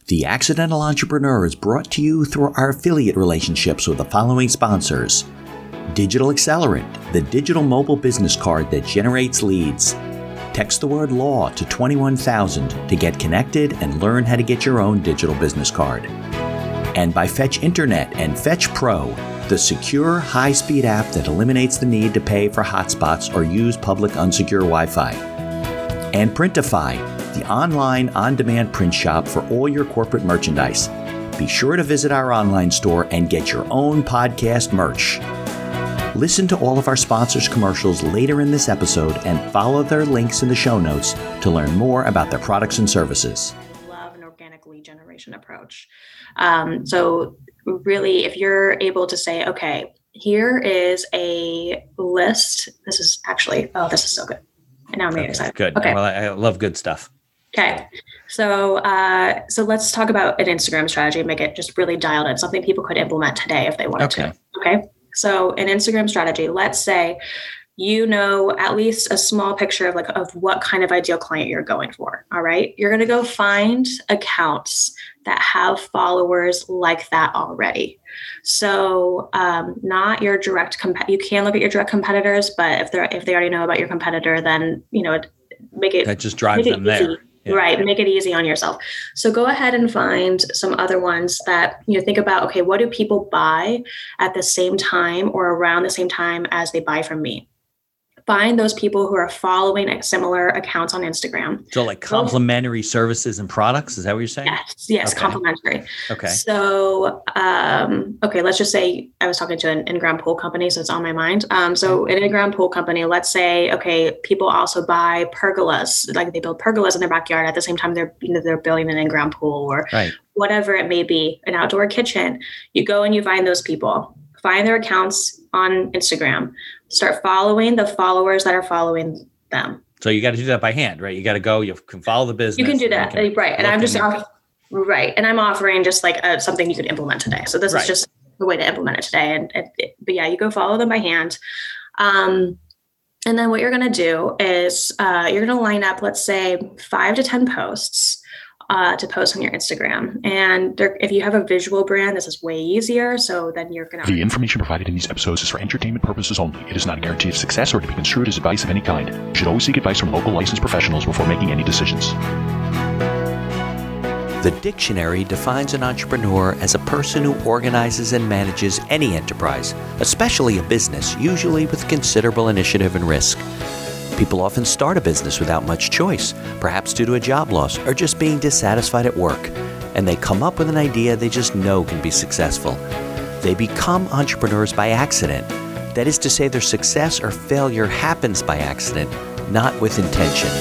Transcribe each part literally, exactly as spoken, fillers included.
The Accidental Entrepreneur is brought to you through our affiliate relationships with the following sponsors. Digital Accelerant, the digital mobile business card that generates leads. Text the word law to twenty-one thousand to get connected and learn how to get your own digital business card. And by Fetch Internet and Fetch Pro, the secure, high-speed app that eliminates the need to pay for hotspots or use public unsecure Wi-Fi. And Printify, the online, on-demand print shop for all your corporate merchandise. Be sure to visit our online store and get your own podcast merch. Listen to all of our sponsors' commercials later in this episode and follow their links in the show notes to learn more about their products and services. Love an organic lead generation approach. Um, so really, if you're able to say, okay, here is a list. This is actually, oh, this is so good. And now I'm really okay, excited. Good. Okay. Well, I love good stuff. Okay. So, uh, so let's talk about an Instagram strategy and make it just really dialed in, something people could implement today if they wanted Okay. to. Okay. So an Instagram strategy, let's say, you know, at least a small picture of like, of what kind of ideal client you're going for. All right. You're going to go find accounts that have followers like that already. So, um, not your direct comp- you can look at your direct competitors, but if they're, if they already know about your competitor, then, you know, make it, That just drives them easy. there. Yeah. Right. Make it easy on yourself. So go ahead and find some other ones that, you know, think about, okay, what do people buy at the same time or around the same time as they buy from me? Find those people who are following similar accounts on Instagram. So like complementary services and products, is that what you're saying? Yes, yes, Okay. complementary. Okay. So, um, okay, let's just say I was talking to an in-ground pool company, so it's on my mind. Um, so an in-ground pool company, let's say, okay, people also buy pergolas, like they build pergolas in their backyard at the same time they're, you know, they're building an in-ground pool or Right. whatever it may be, an outdoor kitchen. You go and you find those people, find their accounts on Instagram, start following the followers that are following them. So you got to do that by hand, right? You got to go, you can follow the business. You can do and that. can Right. And look I'm just, and- off, right. And I'm offering just like a, something you could implement today. So this Right. is just the way to implement it today. And, and it, but yeah, you go follow them by hand. Um, and then what you're going to do is uh, you're going to line up, let's say five to ten posts uh, to post on your Instagram. And there, if you have a visual brand, this is way easier. So then you're going to... The information provided in these episodes is for entertainment purposes only. It is not a guarantee of success or to be construed as advice of any kind. You should always seek advice from local licensed professionals before making any decisions. The dictionary defines an entrepreneur as a person who organizes and manages any enterprise, especially a business, usually with considerable initiative and risk. People often start a business without much choice, perhaps due to a job loss or just being dissatisfied at work, and they come up with an idea they just know can be successful. They become entrepreneurs by accident. That is to say, their success or failure happens by accident, not with intention.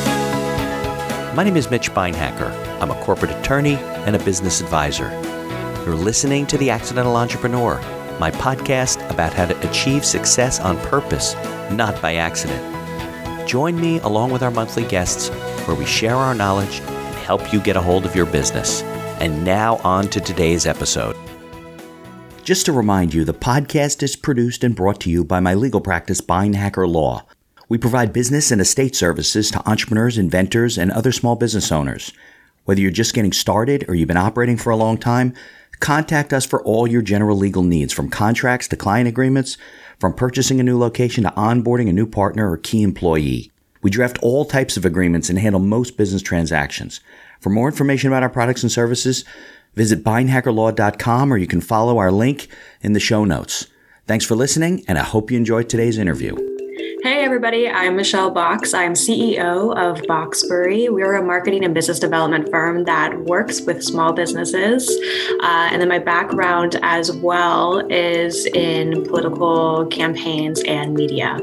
My name is Mitch Beinhacker. I'm a corporate attorney and a business advisor. You're listening to The Accidental Entrepreneur, my podcast about how to achieve success on purpose, not by accident. Join me along with our monthly guests where we share our knowledge and help you get a hold of your business. And now on to today's episode. Just to remind you, the podcast is produced and brought to you by my legal practice, Beinhacker Law. We provide business and estate services to entrepreneurs, inventors, and other small business owners. Whether you're just getting started or you've been operating for a long time, contact us for all your general legal needs, from contracts to client agreements, from purchasing a new location to onboarding a new partner or key employee. We draft all types of agreements and handle most business transactions. For more information about our products and services, visit beinhacker law dot com or you can follow our link in the show notes. Thanks for listening, and I hope you enjoyed today's interview. Hey, everybody. I'm Michelle Box. I'm C E O of Boxbury. We're a marketing and business development firm that works with small businesses. Uh, and then my background as well is in political campaigns and media.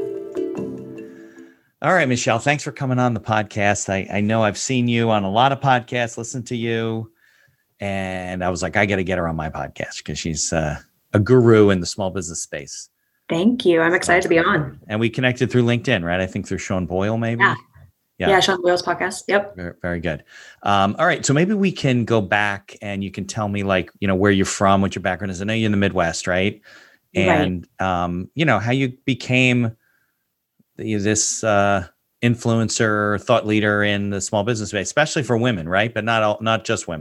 All right, Michelle, thanks for coming on the podcast. I, I know I've seen you on a lot of podcasts, listened to you, and I was like, I got to get her on my podcast because she's uh, a guru in the small business space. Thank you. I'm excited to be on. And we connected through LinkedIn, right? I think through Sean Boyle, maybe. Yeah. Yeah, yeah Sean Boyle's podcast. Yep. Very, very good. Um, all right. So maybe we can go back and you can tell me, like, you know, where you're from, what your background is. I know you're in the Midwest, right? And, right. Um, you know, how you became the, this uh, influencer, thought leader in the small business space, especially for women, right? But not all, not just women.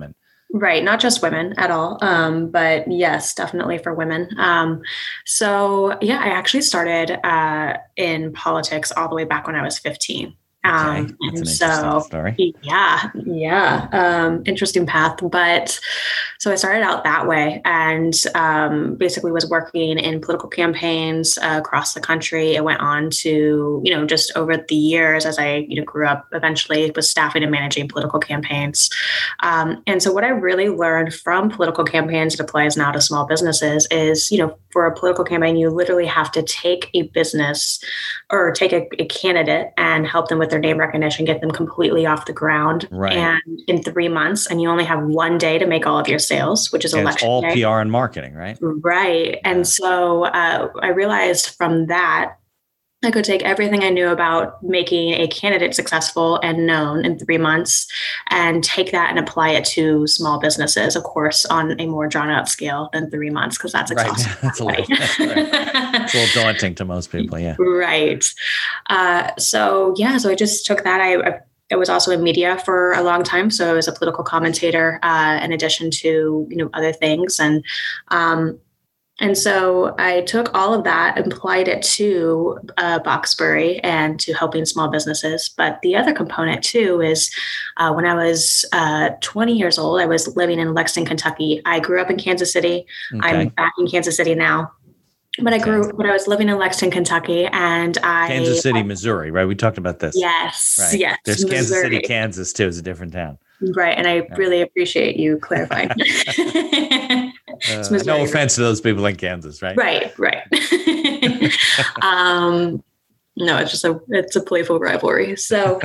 Right. Not just women at all. Um, but yes, definitely for women. Um, so yeah, I actually started uh, in politics all the way back when I was fifteen. Okay. Um, That's and an interesting so, story. yeah, yeah, um, interesting path. But so I started out that way and um, basically was working in political campaigns uh, across the country. It went on to, you know, just over the years as I, you know, grew up, eventually was staffing and managing political campaigns. Um, and so what I really learned from political campaigns that applies now to small businesses is, you know, for a political campaign, you literally have to take a business or take a, a candidate and help them with their name recognition, get them completely off the ground. Right. And in three months, and you only have one day to make all of your sales, which is And election it's all day. P R and marketing, right? Right. Yeah. And so uh, I realized from that, I could take everything I knew about making a candidate successful and known in three months and take that and apply it to small businesses, of course, on a more drawn out scale than three months, because that's exhausting. Right. That's a little, that's right. It's a little daunting to most people. Yeah. Right. Uh, so, yeah, so I just took that. I, I I was also in media for a long time. So I was a political commentator uh, in addition to, you know, other things. And um, And so I took all of that and applied it to uh, Boxbury and to helping small businesses. But the other component too is uh, when I was uh, twenty years old, I was living in Lexington, Kentucky. I grew up in Kansas City. Okay. I'm back in Kansas City now. But I grew, but I was living in Lexington, Kentucky, and I Kansas City, Missouri, right? We talked about this. Yes, right. yes. There's Missouri. Kansas City, Kansas too. Is a different town. Right, and I Yeah. really appreciate you clarifying. Uh, no offense to those people in Kansas, right? Right, right. um, no, it's just a it's a playful rivalry. So,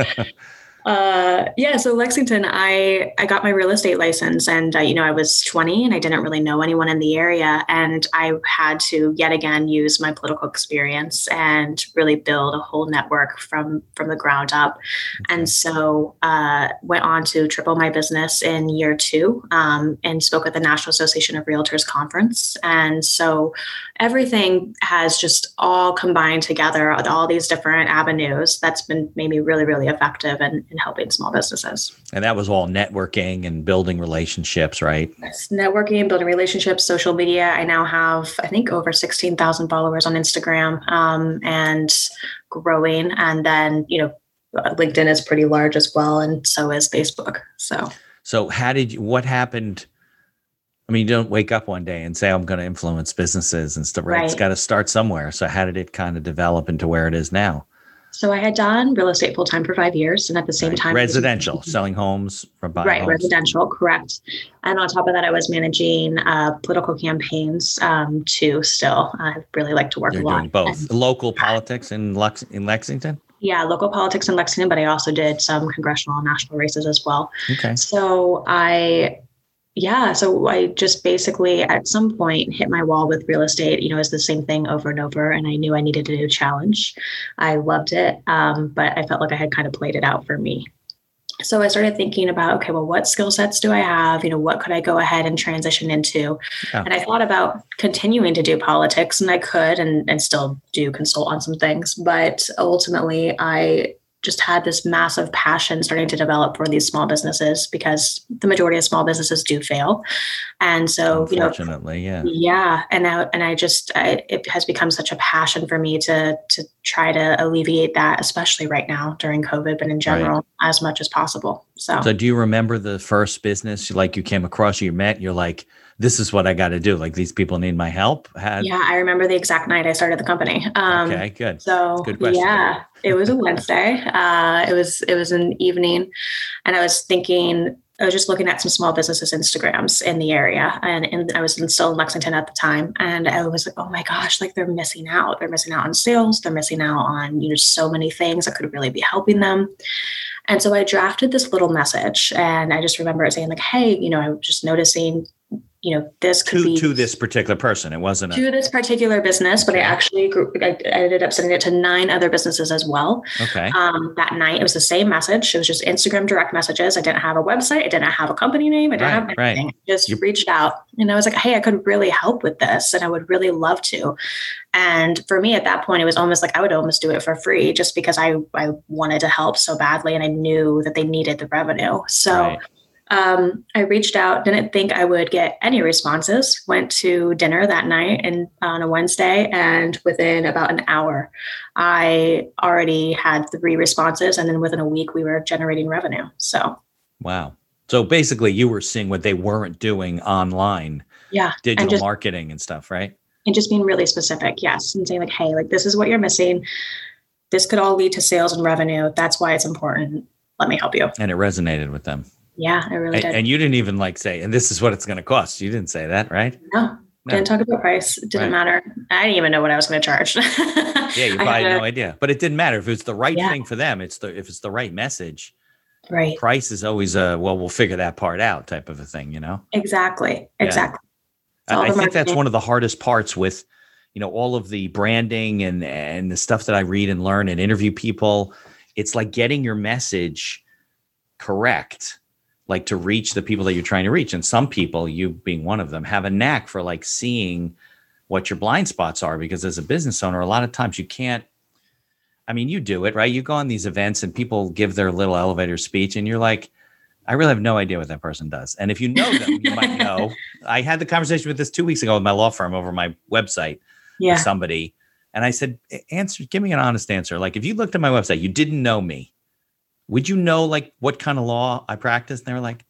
uh, yeah. So Lexington, I I got my real estate license, and uh, you know I was twenty, and I didn't really know anyone in the area, and I had to yet again use my political experience and really build a whole network from from the ground up. Okay. And so uh, went on to triple my business in year two, um, and spoke at the National Association of Realtors conference. And so everything has just all combined together with all these different avenues. That's been made me really, really effective in, in helping small businesses. And that was all networking and building relationships, right? Yes, networking, building relationships, social media. I now have, I think, over sixteen thousand followers on Instagram, um, and growing. And then, you know, LinkedIn is pretty large as well. And so is Facebook. So, so how did you, what happened? I mean, you don't wake up one day and say, I'm going to influence businesses and stuff, right? Right. It's got to start somewhere. So how did it kind of develop into where it is now? So I had done real estate full time for five years. And at the same Right. time, Residential, selling homes from buying right, homes. residential, correct. And on top of that, I was managing uh, political campaigns um, too still. I really like to work You're a lot. doing both. And, Local politics in Lux in Lexington? yeah, local politics in Lexington, but I also did some congressional and national races as well. Okay. So I, yeah, so I just basically at some point hit my wall with real estate. You know, it's the same thing over and over. And I knew I needed a new challenge. I loved it, um, but I felt like I had kind of played it out for me. So I started thinking about, okay, well, what skill sets do I have? You know, what could I go ahead and transition into? Yeah. And I thought about continuing to do politics, and I could and, and still do consult on some things. But ultimately, I just had this massive passion starting to develop for these small businesses because the majority of small businesses do fail. And so, you know, Unfortunately, yeah. yeah. And I, and I just, I, it has become such a passion for me to, to try to alleviate that, especially right now during COVID, but in general, Right. as much as possible. So, So do you remember the first business like you came across, you met, you're like, this is what I got to do. Like these people need my help. Had, yeah, I remember the exact night I started the company. Um, okay, good. So Good question. yeah, it was a Wednesday. Uh, it was, it was an evening, and I was thinking, I was just looking at some small businesses Instagrams in the area, and, and I was in, still in Lexington at the time. And I was like, oh my gosh, like they're missing out. They're missing out on sales. They're missing out on, you know, so many things that could really be helping them. And so I drafted this little message, and I just remember it saying like, hey, you know, I was just noticing, you know, this could To, be to this particular person. It wasn't a, to this particular business, but I Okay. actually grew, I ended up sending it to nine other businesses as well. okay. Um, that night, it was the same message. It was just Instagram direct messages. I didn't have a website. I didn't have a company name. I didn't Right, have right. anything. I just You- reached out, and I was like, hey, I could really help with this, and I would really love to. And for me at that point, it was almost like I would almost do it for free just because I, I wanted to help so badly, and I knew that they needed the revenue. So Right. Um, I reached out, didn't think I would get any responses, went to dinner that night and on a Wednesday. And within about an hour, I already had three responses. And then within a week, we were generating revenue. So, wow. So basically you were seeing what they weren't doing online, yeah, digital and just, marketing and stuff, right? And just being really specific. Yes. And saying like, hey, like, this is what you're missing. This could all lead to sales and revenue. That's why it's important. Let me help you. And it resonated with them. Yeah, it really and, did. And you didn't even like say, and this is what it's going to cost. You didn't say that, right? No, No. didn't talk about price. It didn't right. matter. I didn't even know what I was going to charge. Yeah, you probably had no idea. But it didn't matter. If it's the right yeah. thing for them, it's the if it's the right message. Right. Price is always a, well, we'll figure that part out type of a thing, you know? Exactly. Exactly. Yeah. I, I think that's one of the hardest parts with, you know, all of the branding and, and the stuff that I read and learn and interview people. It's like getting your message correct, like to reach the people that you're trying to reach. And some people, you being one of them, have a knack for like seeing what your blind spots are, because as a business owner, a lot of times you can't, I mean, you do it, right? You go on these events and people give their little elevator speech and you're like, I really have no idea what that person does. And if you know them, you might know. I had the conversation with this two weeks ago with my law firm over my website yeah. with somebody. And I said, answer, give me an honest answer. Like if you looked at my website, you didn't know me, would you know like what kind of law I practice? And they were like,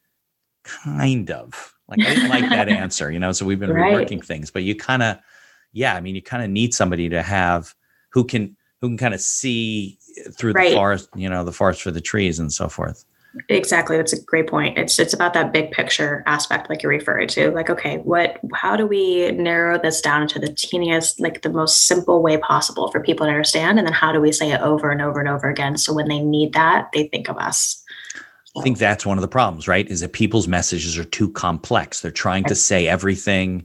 kind of. Like I didn't like that answer, you know, so we've been right. reworking things, but you kind of, yeah, I mean, you kind of need somebody to have who can, who can kind of see through right. the forest, you know, the forest for the trees and so forth. Exactly. That's a great point. It's, it's about that big picture aspect, like you're referring to, like, okay, what, how do we narrow this down to the teeniest, like the most simple way possible for people to understand? And then how do we say it over and over and over again? So when they need that, they think of us. I think that's one of the problems, right? Is that people's messages are too complex. They're trying to say everything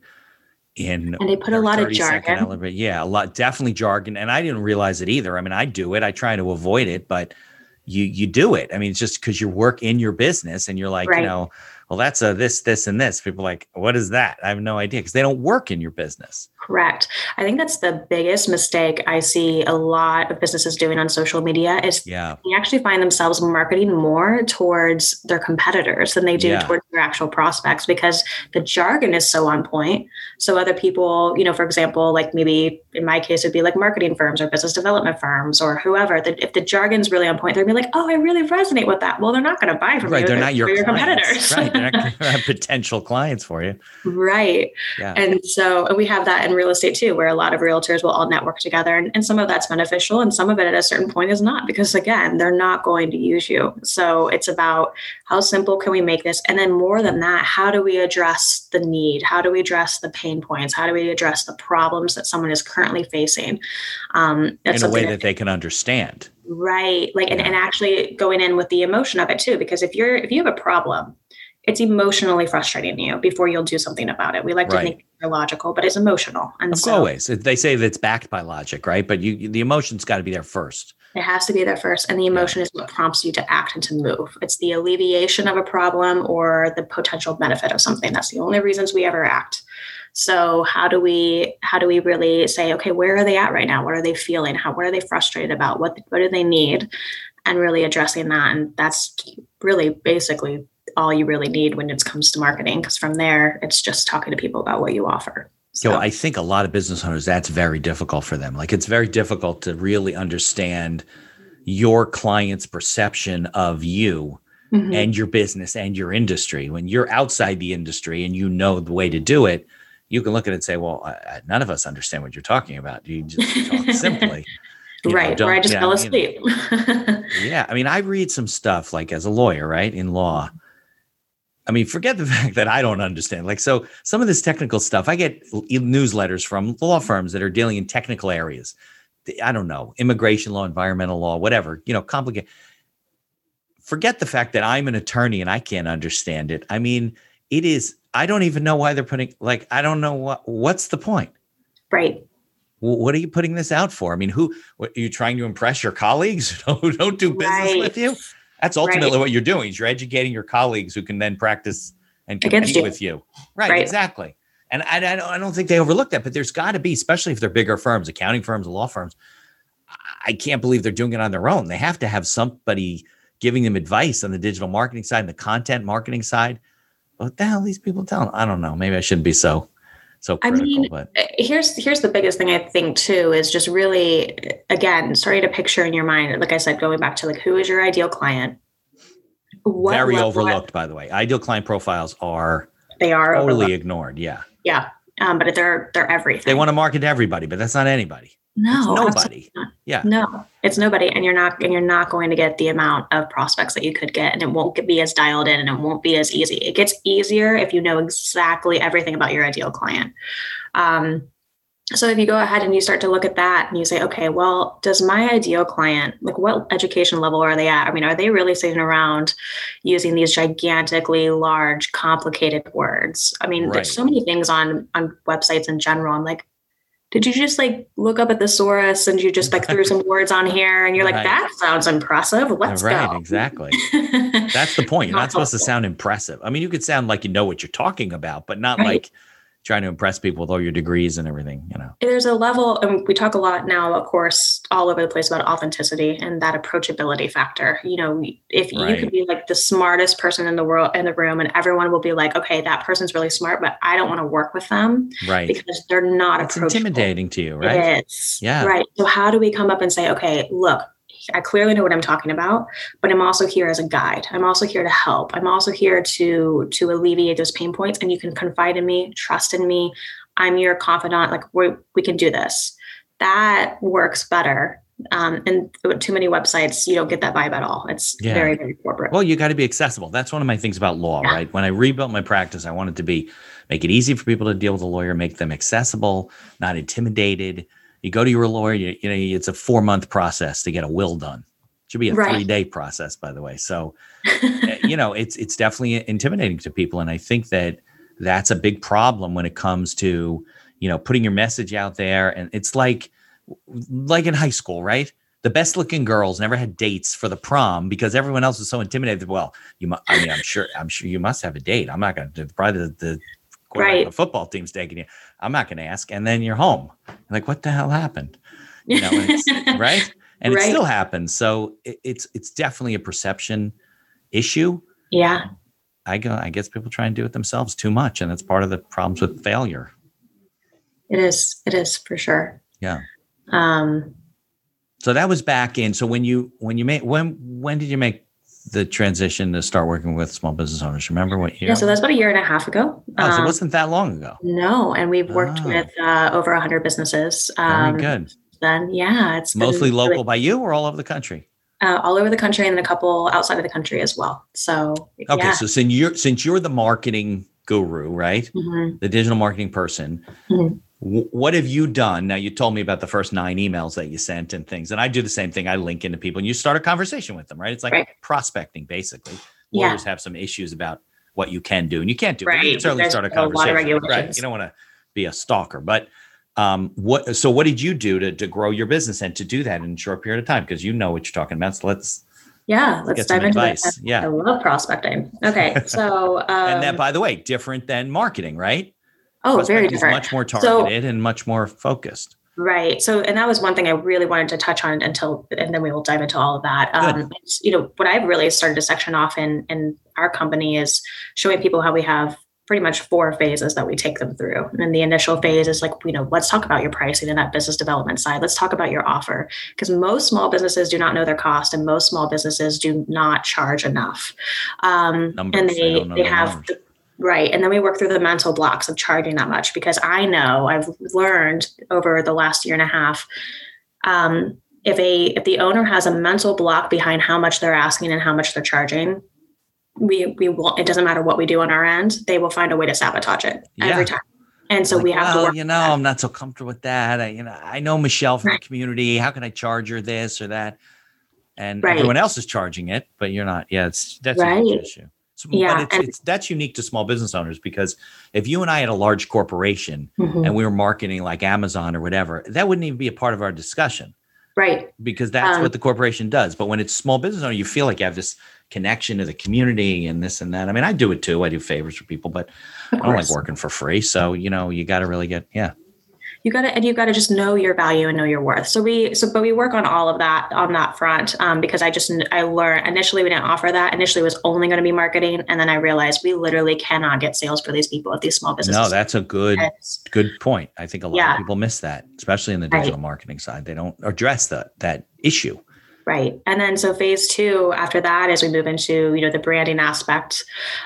in and they put a lot of jargon. Elevator. Yeah, a lot, definitely jargon. And I didn't realize it either. I mean, I do it. I try to avoid it, but you you do it. I mean, it's just because you work in your business and you're like, right. you know, well, that's a this, this, and this. People are like, what is that? I have no idea because they don't work in your business. Correct. I think that's the biggest mistake I see a lot of businesses doing on social media is yeah. they actually find themselves marketing more towards their competitors than they do yeah. towards their actual prospects because the jargon is so on point. So other people, you know, for example, like maybe in my case, it'd be like marketing firms or business development firms or whoever, that if the jargon's really on point, they'll be like, oh, I really resonate with that. Well, they're not going to buy from right, you. They're, they're not your, your competitors. Right. They're not potential clients for you. Right. Yeah. And so and we have that in real estate too, where a lot of realtors will all network together and, and some of that's beneficial and some of it at a certain point is not because again, they're not going to use you. So it's about how simple can we make this? And then more than that, how do we address the need? How do we address the pain points? How do we address the problems that someone is currently facing? Um, in a way that, that they can understand. Right. Like, and, and actually going in with the emotion of it too, because if you're, if you have a problem, it's emotionally frustrating to you before you'll do something about it. We like to right. think they're logical, but it's emotional. And of so always, they say that it's backed by logic, right? But you, the emotion's got to be there first. It has to be there first. And the emotion yeah. is what prompts you to act and to move. It's the alleviation of a problem or the potential benefit of something. That's the only reasons we ever act. So how do we, how do we really say, okay, where are they at right now? What are they feeling? How, what are they frustrated about? What, what do they need? And really addressing that. And that's really basically all you really need when it comes to marketing. Because from there, it's just talking to people about what you offer. So Yo, I think a lot of business owners, that's very difficult for them. Like it's very difficult to really understand your client's perception of you mm-hmm. and your business and your industry. When you're outside the industry and you know the way to do it, you can look at it and say, well, I, none of us understand what you're talking about. You just talk simply. You right. know, or I just you fell know, asleep. You know. Yeah. I mean, I read some stuff like as a lawyer, right, in law. I mean, forget the fact that I don't understand. Like, so some of this technical stuff, I get newsletters from law firms that are dealing in technical areas. I don't know, immigration law, environmental law, whatever, you know, complicated. Forget the fact that I'm an attorney and I can't understand it. I mean, it is, I don't even know why they're putting, like, I don't know what, what's the point? Right. Well, what are you putting this out for? I mean, who, what, are you trying to impress your colleagues who don't do business right. with you? That's ultimately right. what you're doing is you're educating your colleagues who can then practice and compete you. with you. Right, right. exactly. And I, I, don't, I don't think they overlook that, but there's got to be, especially if they're bigger firms, accounting firms, law firms. I can't believe they're doing it on their own. They have to have somebody giving them advice on the digital marketing side and the content marketing side. What the hell are these people telling? I don't know. Maybe I shouldn't be so, so critical. I mean, but here's here's the biggest thing I think too is just really, again, starting to picture in your mind, like I said, going back to like, who is your ideal client? What very level- overlooked, by the way. Ideal client profiles are They are totally overlooked. ignored. Yeah. Yeah. Um, but they're they're everything. They want to market to everybody, but that's not anybody. no, It's nobody. absolutely not. Yeah. No, it's nobody, and you're not and you're not going to get the amount of prospects that you could get, and it won't get, be as dialed in, and it won't be as easy. It gets easier if you know exactly everything about your ideal client. Um, so if you go ahead and you start to look at that and you say, okay, well, does my ideal client, like what education level are they at? I mean, are they really sitting around using these gigantically large, complicated words? I mean, Right. there's so many things on, on websites in general. I'm like, did you just like look up a thesaurus and you just like threw some words on here and you're like, Right. that sounds impressive. Let's right. go. Exactly. That's the point. You're not supposed to sound impressive. I mean, you could sound like you know what you're talking about, but not Right. like trying to impress people with all your degrees and everything, you know. There's a level, and we talk a lot now, of course, all over the place about authenticity and that approachability factor. You know, if you Right. could be like the smartest person in the world in the room, and everyone will be like, okay, that person's really smart, but I don't want to work with them Right. because they're not It's approachable. intimidating to you, right? It is. Yeah. Right. So how do we come up and say, okay, look, I clearly know what I'm talking about, but I'm also here as a guide. I'm also here to help. I'm also here to to alleviate those pain points, and you can confide in me, trust in me. I'm your confidant. Like we we can do this. That works better. Um, and with too many websites, you don't get that vibe at all. It's Yeah. very, very corporate. Well, you got to be accessible. That's one of my things about law, Yeah. right? When I rebuilt my practice, I wanted to be make it easy for people to deal with a lawyer, make them accessible, not intimidated. You go to your lawyer, you, you know, it's a four month process to get a will done. It should be a Right. three day process, by the way. So, you know, it's it's definitely intimidating to people, and I think that that's a big problem when it comes to, you know, putting your message out there. And it's like like in high school, right? The best looking girls never had dates for the prom because everyone else was so intimidated. Well, you mu- I mean, I'm sure, I'm sure you must have a date. I'm not going to, probably the, the, quarterback of Right. the football team's taking you. I'm not going to ask. And then you're home. Like, what the hell happened? You know, and it's, right. And Right. it still happens. So it, it's, it's definitely a perception issue. Yeah. I go, I guess people try and do it themselves too much. And that's part of the problems with failure. It is. It is for sure. Yeah. Um, So that was back in. So when you when you made when when did you make the transition to start working with small business owners? Remember what year? yeah. So that's about a year and a half ago. oh, so it Um, wasn't that long ago. No, and we've worked Oh. with uh, over one hundred businesses. Very Um, good. Then, yeah, it's been Mostly really- local by you or all over the country? uh, all over the country, and then a couple outside of the country as well. So, Okay, yeah. so since you're since you're the marketing guru, right? Mhm. The digital marketing person. Mhm. wh- What have you done? Now you told me about the first nine emails that you sent and things, and I do the same thing. I link into people, and you start a conversation with them, right? It's like Right. prospecting, basically. Yeah. Lawyers have some issues about what you can do and you can't do. But you Right, can certainly there's start a a lot of conversation, right? regulations. You don't want to be a stalker, but um, what? So what did you do to to grow your business and to do that in a short period of time? Because you know what you're talking about. So let's. Yeah, let's get some dive into advice. that. Yeah. I love prospecting. Okay, so um, and that, by the way, different than marketing, right? oh, very Prospecting is different. much more So- targeted and much more focused. Right. So, and that was one thing I really wanted to touch on until, and then we will dive into all of that. Um, it's, you know, what I've really started to section off in, in our company is showing people how we have pretty much four phases that we take them through. And the initial phase is like, you know, let's talk about your pricing and that business development side. Let's talk about your offer, because most small businesses do not know their cost, and most small businesses do not charge enough. Um, Numbers, and they they, don't know they their have, numbers. the, right. And then we work through the mental blocks of charging that much, because I know I've learned over the last year and a half, um, if a if the owner has a mental block behind how much they're asking and how much they're charging, we we won't. It doesn't matter what we do on our end; they will find a way to sabotage it Yeah. every time. And so Like, we have well, to work. you know, I'm not so comfortable with that. I, you know, I know Michelle from the community. How can I charge her this or that? And Right. everyone else is charging it, but you're not. Yeah, it's that's a Right. huge issue. So, Yeah, but it's, and- it's that's unique to small business owners, because if you and I had a large corporation Mhm. and we were marketing like Amazon or whatever, that wouldn't even be a part of our discussion, Right. because that's Um, what the corporation does. But when it's small business owner, you feel like you have this connection to the community and this and that. I mean, I do it too. I do favors for people, but Of I don't like course. working for free. So, you know, you got to really get, yeah. You got to, and you got to just know your value and know your worth. So we, so, but we work on all of that on that front um, because I just, I learned initially we didn't offer that. Initially it was only going to be marketing. And then I realized we literally cannot get sales for these people at these small businesses. No, that's a good, good point. I think a lot yeah. of people miss that, especially in the digital right. marketing side. They don't address that, that issue. Right. And then so phase two after that is we move into, you know, the branding aspect.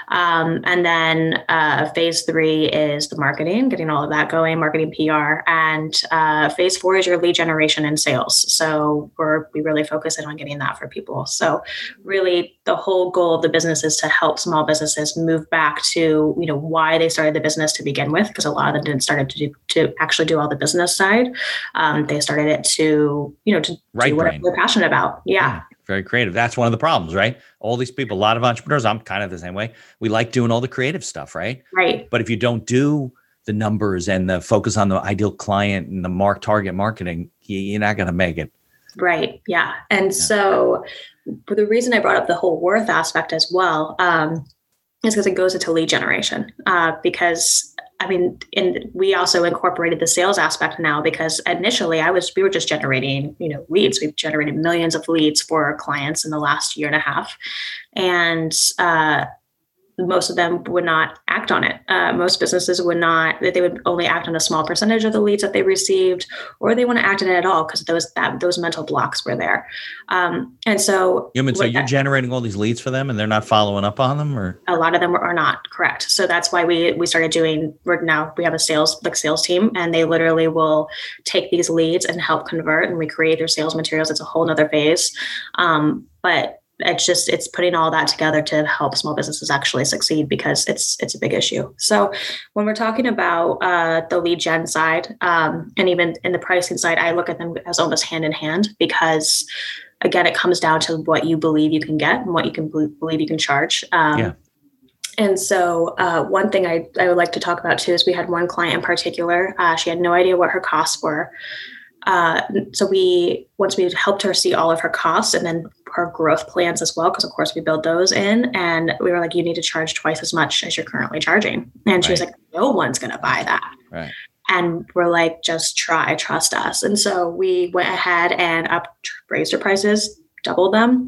Um, and then uh, phase three is the marketing, getting all of that going, marketing P R. And uh, phase four is your lead generation and sales. So we're, we really focus in on getting that for people. So really the whole goal of the business is to help small businesses move back to, you know, why they started the business to begin with, because a lot of them didn't start to do, to actually do all the business side. Um, they started it to, you know, to right do whatever brain. they're passionate about. Yeah. yeah. Very creative. That's one of the problems, right? All these people, a lot of entrepreneurs, I'm kind of the same way. We like doing all the creative stuff, right? Right. But if you don't do the numbers and the focus on the ideal client and the mark target marketing, you're not going to make it. Right. Yeah. And yeah. so the reason I brought up the whole worth aspect as well um, is because it goes into lead generation uh, because I mean, and we also incorporated the sales aspect now because initially I was, we were just generating, you know, leads. We've generated millions of leads for our clients in the last year and a half. And, uh, most of them would not act on it. Uh, most businesses would not, they would only act on a small percentage of the leads that they received, or they wouldn't act on it at all because those that those mental blocks were there. Um, and so, you mean, so you're that, generating all these leads for them, and they're not following up on them, or a lot of them are not correct. So that's why we we started doing. We're now we have a sales like sales team, and they literally will take these leads and help convert and recreate their sales materials. It's a whole nother phase, um, but. It's just, it's putting all that together to help small businesses actually succeed because it's, it's a big issue. So when we're talking about uh, the lead gen side um, and even in the pricing side, I look at them as almost hand in hand because again, it comes down to what you believe you can get and what you can believe you can charge. Um, yeah. And so uh, one thing I, I would like to talk about too, is we had one client in particular, uh, she had no idea what her costs were. Uh, so we, once we helped her see all of her costs and then her growth plans as well, because of course we build those in, and we were like, you need to charge twice as much as you're currently charging. And right. she was like, no one's going to buy that. Right. And we're like, just try, trust us. And so we went ahead and up raised her prices, doubled them.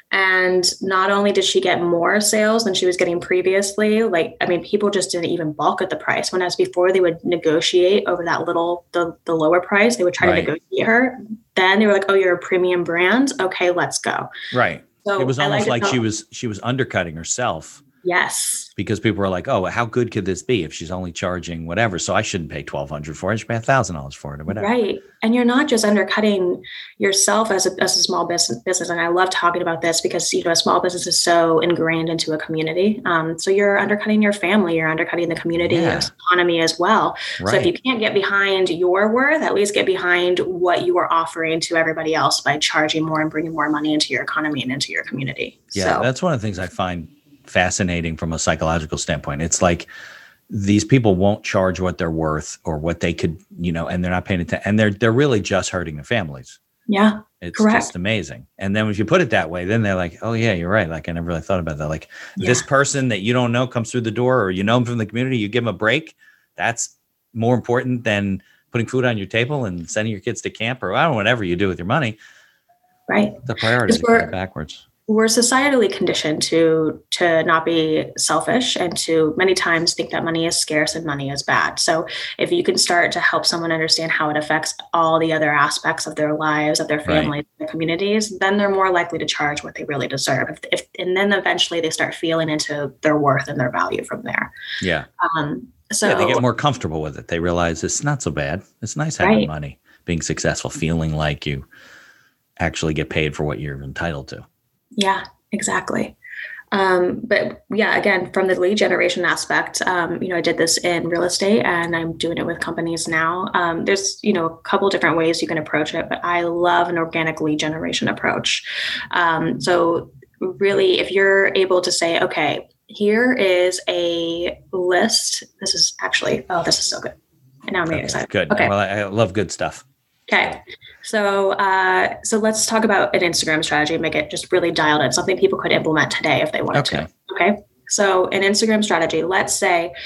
And not only did she get more sales than she was getting previously, like, I mean, people just didn't even balk at the price. When as before, they would negotiate over that little, the, the lower price. They would try right. to negotiate her. Then they were like, oh, you're a premium brand. Okay, let's go. Right. So it was almost like, like she tell- was, she was undercutting herself. Yes. Because people were like, oh, how good could this be if she's only charging whatever? So I shouldn't pay twelve hundred dollars for it. I should pay one thousand dollars for it or whatever. Right. And you're not just undercutting yourself as a, as a small business, business. And I love talking about this because, you know, a small business is so ingrained into a community. Um, so you're undercutting your family, you're undercutting the community yeah. economy as well. Right. So if you can't get behind your worth, at least get behind what you are offering to everybody else by charging more and bringing more money into your economy and into your community. Yeah. So. That's one of the things I find fascinating from a psychological standpoint. It's like these people won't charge what they're worth or what they could, you know, and they're not paying attention, and they're they're really just hurting their families. Yeah, it's correct. just amazing. And then if you put it that way, then they're like, oh yeah, you're right. Like I never really thought about that. Like yeah. this person that you don't know comes through the door, or you know them from the community, you give them a break. That's more important than putting food on your table and sending your kids to camp, or I don't know, whatever you do with your money. Right. The priority is backwards. We're societally conditioned to to not be selfish and to many times think that money is scarce and money is bad. So if you can start to help someone understand how it affects all the other aspects of their lives, of their families, right. their communities, then they're more likely to charge what they really deserve. If, if and then eventually they start feeling into their worth and their value from there. Yeah. Um, so yeah, they get more comfortable with it. They realize it's not so bad. It's nice having right. money, being successful, feeling like you actually get paid for what you're entitled to. Yeah, exactly. Um, but yeah, again, from the lead generation aspect, um, you know, I did this in real estate and I'm doing it with companies now. Um, there's, you know, a couple different ways you can approach it, but I love an organic lead generation approach. Um, so really, if you're able to say, okay, here is a list. This is actually, oh, this is so good. And now I'm really excited. Good. Okay. Well, I, I love good stuff. Okay. So, uh, so let's talk about an Instagram strategy and make it just really dialed in, something people could implement today if they wanted okay. to. Okay. So an Instagram strategy, let's say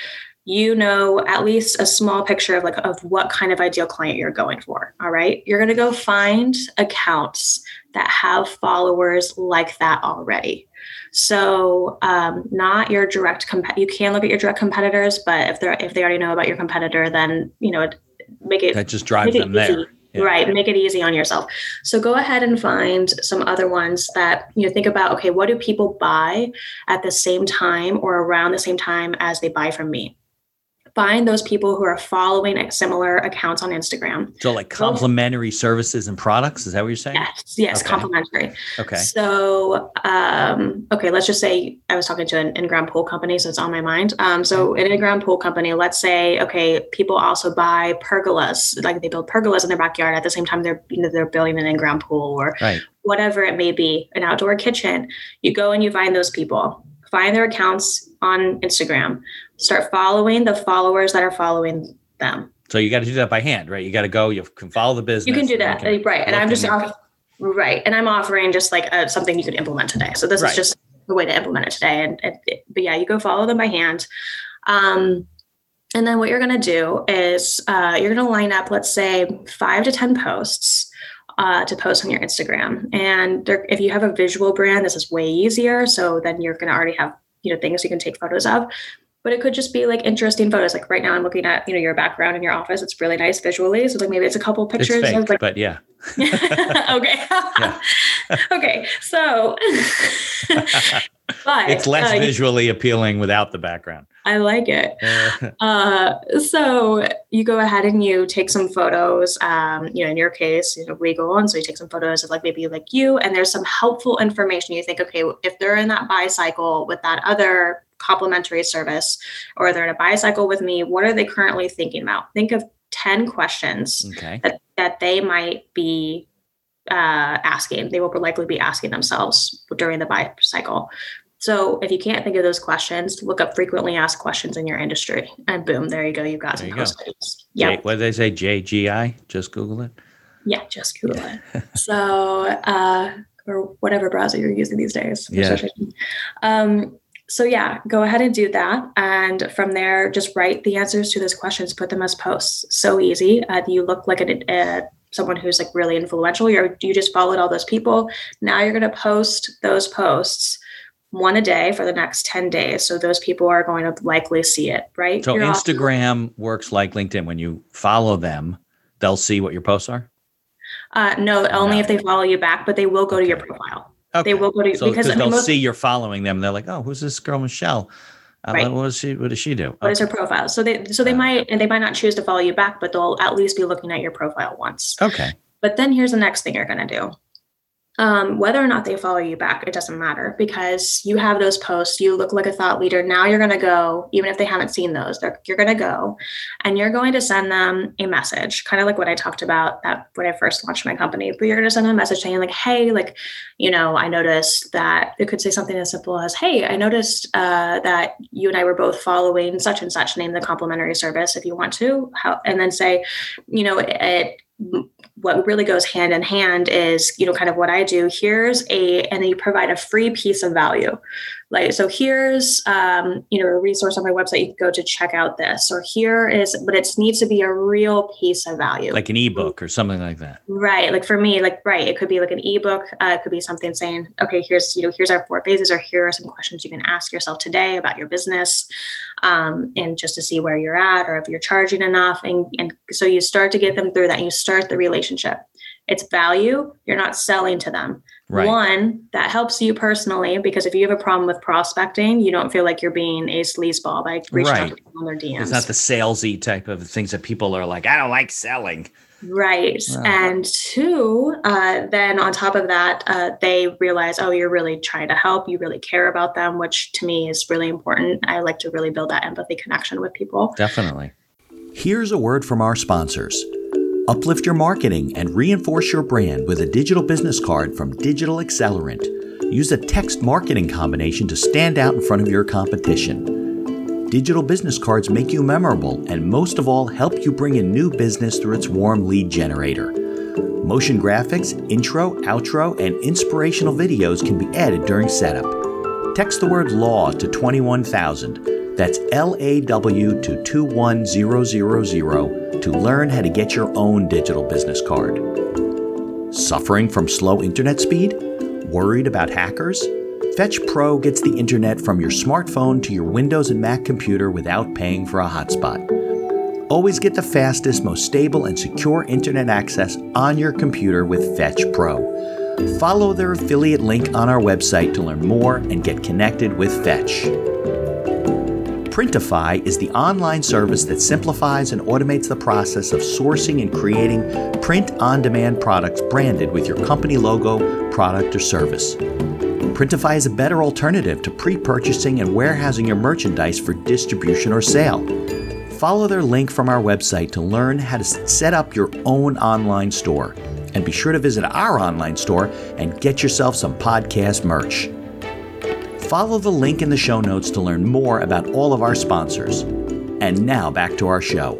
you know at least a small picture of like of what kind of ideal client you're going for. All right. You're going to go find accounts that have followers like that already. So um, not your direct comp- you can look at your direct competitors, but if they're if they already know about your competitor, then you know make it that just drives them there. Yeah. Right. Make it easy on yourself. So go ahead and find some other ones that, you know, think about, okay, what do people buy at the same time or around the same time as they buy from me? Find those people who are following similar accounts on Instagram. So like complementary services and products, is that what you're saying? Yes, yes, okay. Complementary. Okay. So, um, okay, let's just say I was talking to an in-ground pool company, so it's on my mind. Um, so an in-ground pool company, let's say, okay, people also buy pergolas, like they build pergolas in their backyard at the same time they're, you know, they're building an in-ground pool or right. whatever it may be, an outdoor kitchen. You go and you find those people, find their accounts on Instagram. Start following the followers that are following them. So you got to do that by hand, right? You got to go, you can follow the business. You can do that, can right. And I'm just, off, right. And I'm offering just like a, something you could implement today. So this right. is just the way to implement it today. And, and it, but yeah, you go follow them by hand. Um, and then what you're going to do is uh, you're going to line up, let's say five to ten posts uh, to post on your Instagram. And there, if you have a visual brand, this is way easier. So then you're going to already have, you know, things you can take photos of. But it could just be like interesting photos. Like right now I'm looking at, you know, your background in your office. It's really nice visually. So like maybe it's a couple pictures. It's fake, of like, but yeah. okay. Okay. So, but it's less uh, visually appealing without the background. I like it. uh, so you go ahead and you take some photos, um, you know, in your case, you know, legal. And so you take some photos of like, maybe like you, and there's some helpful information. You think, okay, if they're in that buy cycle with that other complimentary service, or they're in a buy cycle with me, what are they currently thinking about? Think of ten questions okay. that, that they might be uh, asking. They will likely be asking themselves during the buy cycle. So if you can't think of those questions, look up frequently asked questions in your industry, and boom, there you go. You've got there some posts. Yeah. What did they say? J G I? Just Google it. Yeah, just Google it. So, uh, or whatever browser you're using these days. Yeah. Um, So yeah, go ahead and do that. And from there, just write the answers to those questions, put them as posts. So easy. Uh, you look like a, a, someone who's like really influential. You're, you just followed all those people. Now you're going to post those posts one a day for the next ten days. So those people are going to likely see it, right? So you're Instagram off- works like LinkedIn. When you follow them, they'll see what your posts are? Uh, no, only no. if they follow you back, but they will go okay. to your profile. Okay. They will go to so, because I mean, they'll most, see you're following them. They're like, "Oh, who's this girl, Michelle? Uh, right. What does she? What does she do? What okay. is her profile?" So they, so they uh, might, and they might not choose to follow you back, but they'll at least be looking at your profile once. Okay. But then here's the next thing you're going to do. Um, whether or not they follow you back, it doesn't matter, because you have those posts. You look like a thought leader. Now you're going to go, even if they haven't seen those, you're going to go and you're going to send them a message, kind of like what I talked about that when I first launched my company. But you're going to send them a message saying like, hey, like, you know, I noticed that it could say something as simple as, hey, I noticed uh, that you and I were both following such and such, name the complimentary service if you want to, how, and then say, you know, it, it what really goes hand in hand is, you know, kind of what I do. Here's a, and then you provide a free piece of value. Like, so here's, um, you know, a resource on my website. You can go to check out this, or here is, but it needs to be a real piece of value. Like an ebook or something like that. Right. Like for me, like, right. It could be like an ebook. Uh, it could be something saying, okay, here's, you know, here's our four phases, or here are some questions you can ask yourself today about your business. Um, and just to see where you're at, or if you're charging enough. And, and so you start to get them through that, and you start the relationship. It's value. You're not selling to them. Right. One, that helps you personally, because if you have a problem with prospecting, you don't feel like you're being a sleazeball by reaching right. out to people on their D Ms. It's not the salesy type of things that people are like, I don't like selling. Right. Oh. And two, uh, then on top of that, uh, they realize, oh, you're really trying to help. You really care about them, which to me is really important. I like to really build that empathy connection with people. Definitely. Here's a word from our sponsors. Uplift your marketing and reinforce your brand with a digital business card from Digital Accelerant. Use a text marketing combination to stand out in front of your competition. Digital business cards make you memorable and, most of all, help you bring in new business through its warm lead generator. Motion graphics, intro, outro, and inspirational videos can be added during setup. Text the word law to twenty-one thousand. That's L A W to two one zero zero zero to learn how to get your own digital business card. Suffering from slow internet speed? Worried about hackers? Fetch Pro gets the internet from your smartphone to your Windows and Mac computer without paying for a hotspot. Always get the fastest, most stable, and secure internet access on your computer with Fetch Pro. Follow their affiliate link on our website to learn more and get connected with Fetch. Printify is the online service that simplifies and automates the process of sourcing and creating print-on-demand products branded with your company logo, product, or service. Printify is a better alternative to pre-purchasing and warehousing your merchandise for distribution or sale. Follow their link from our website to learn how to set up your own online store. And be sure to visit our online store and get yourself some podcast merch. Follow the link in the show notes to learn more about all of our sponsors. And now back to our show.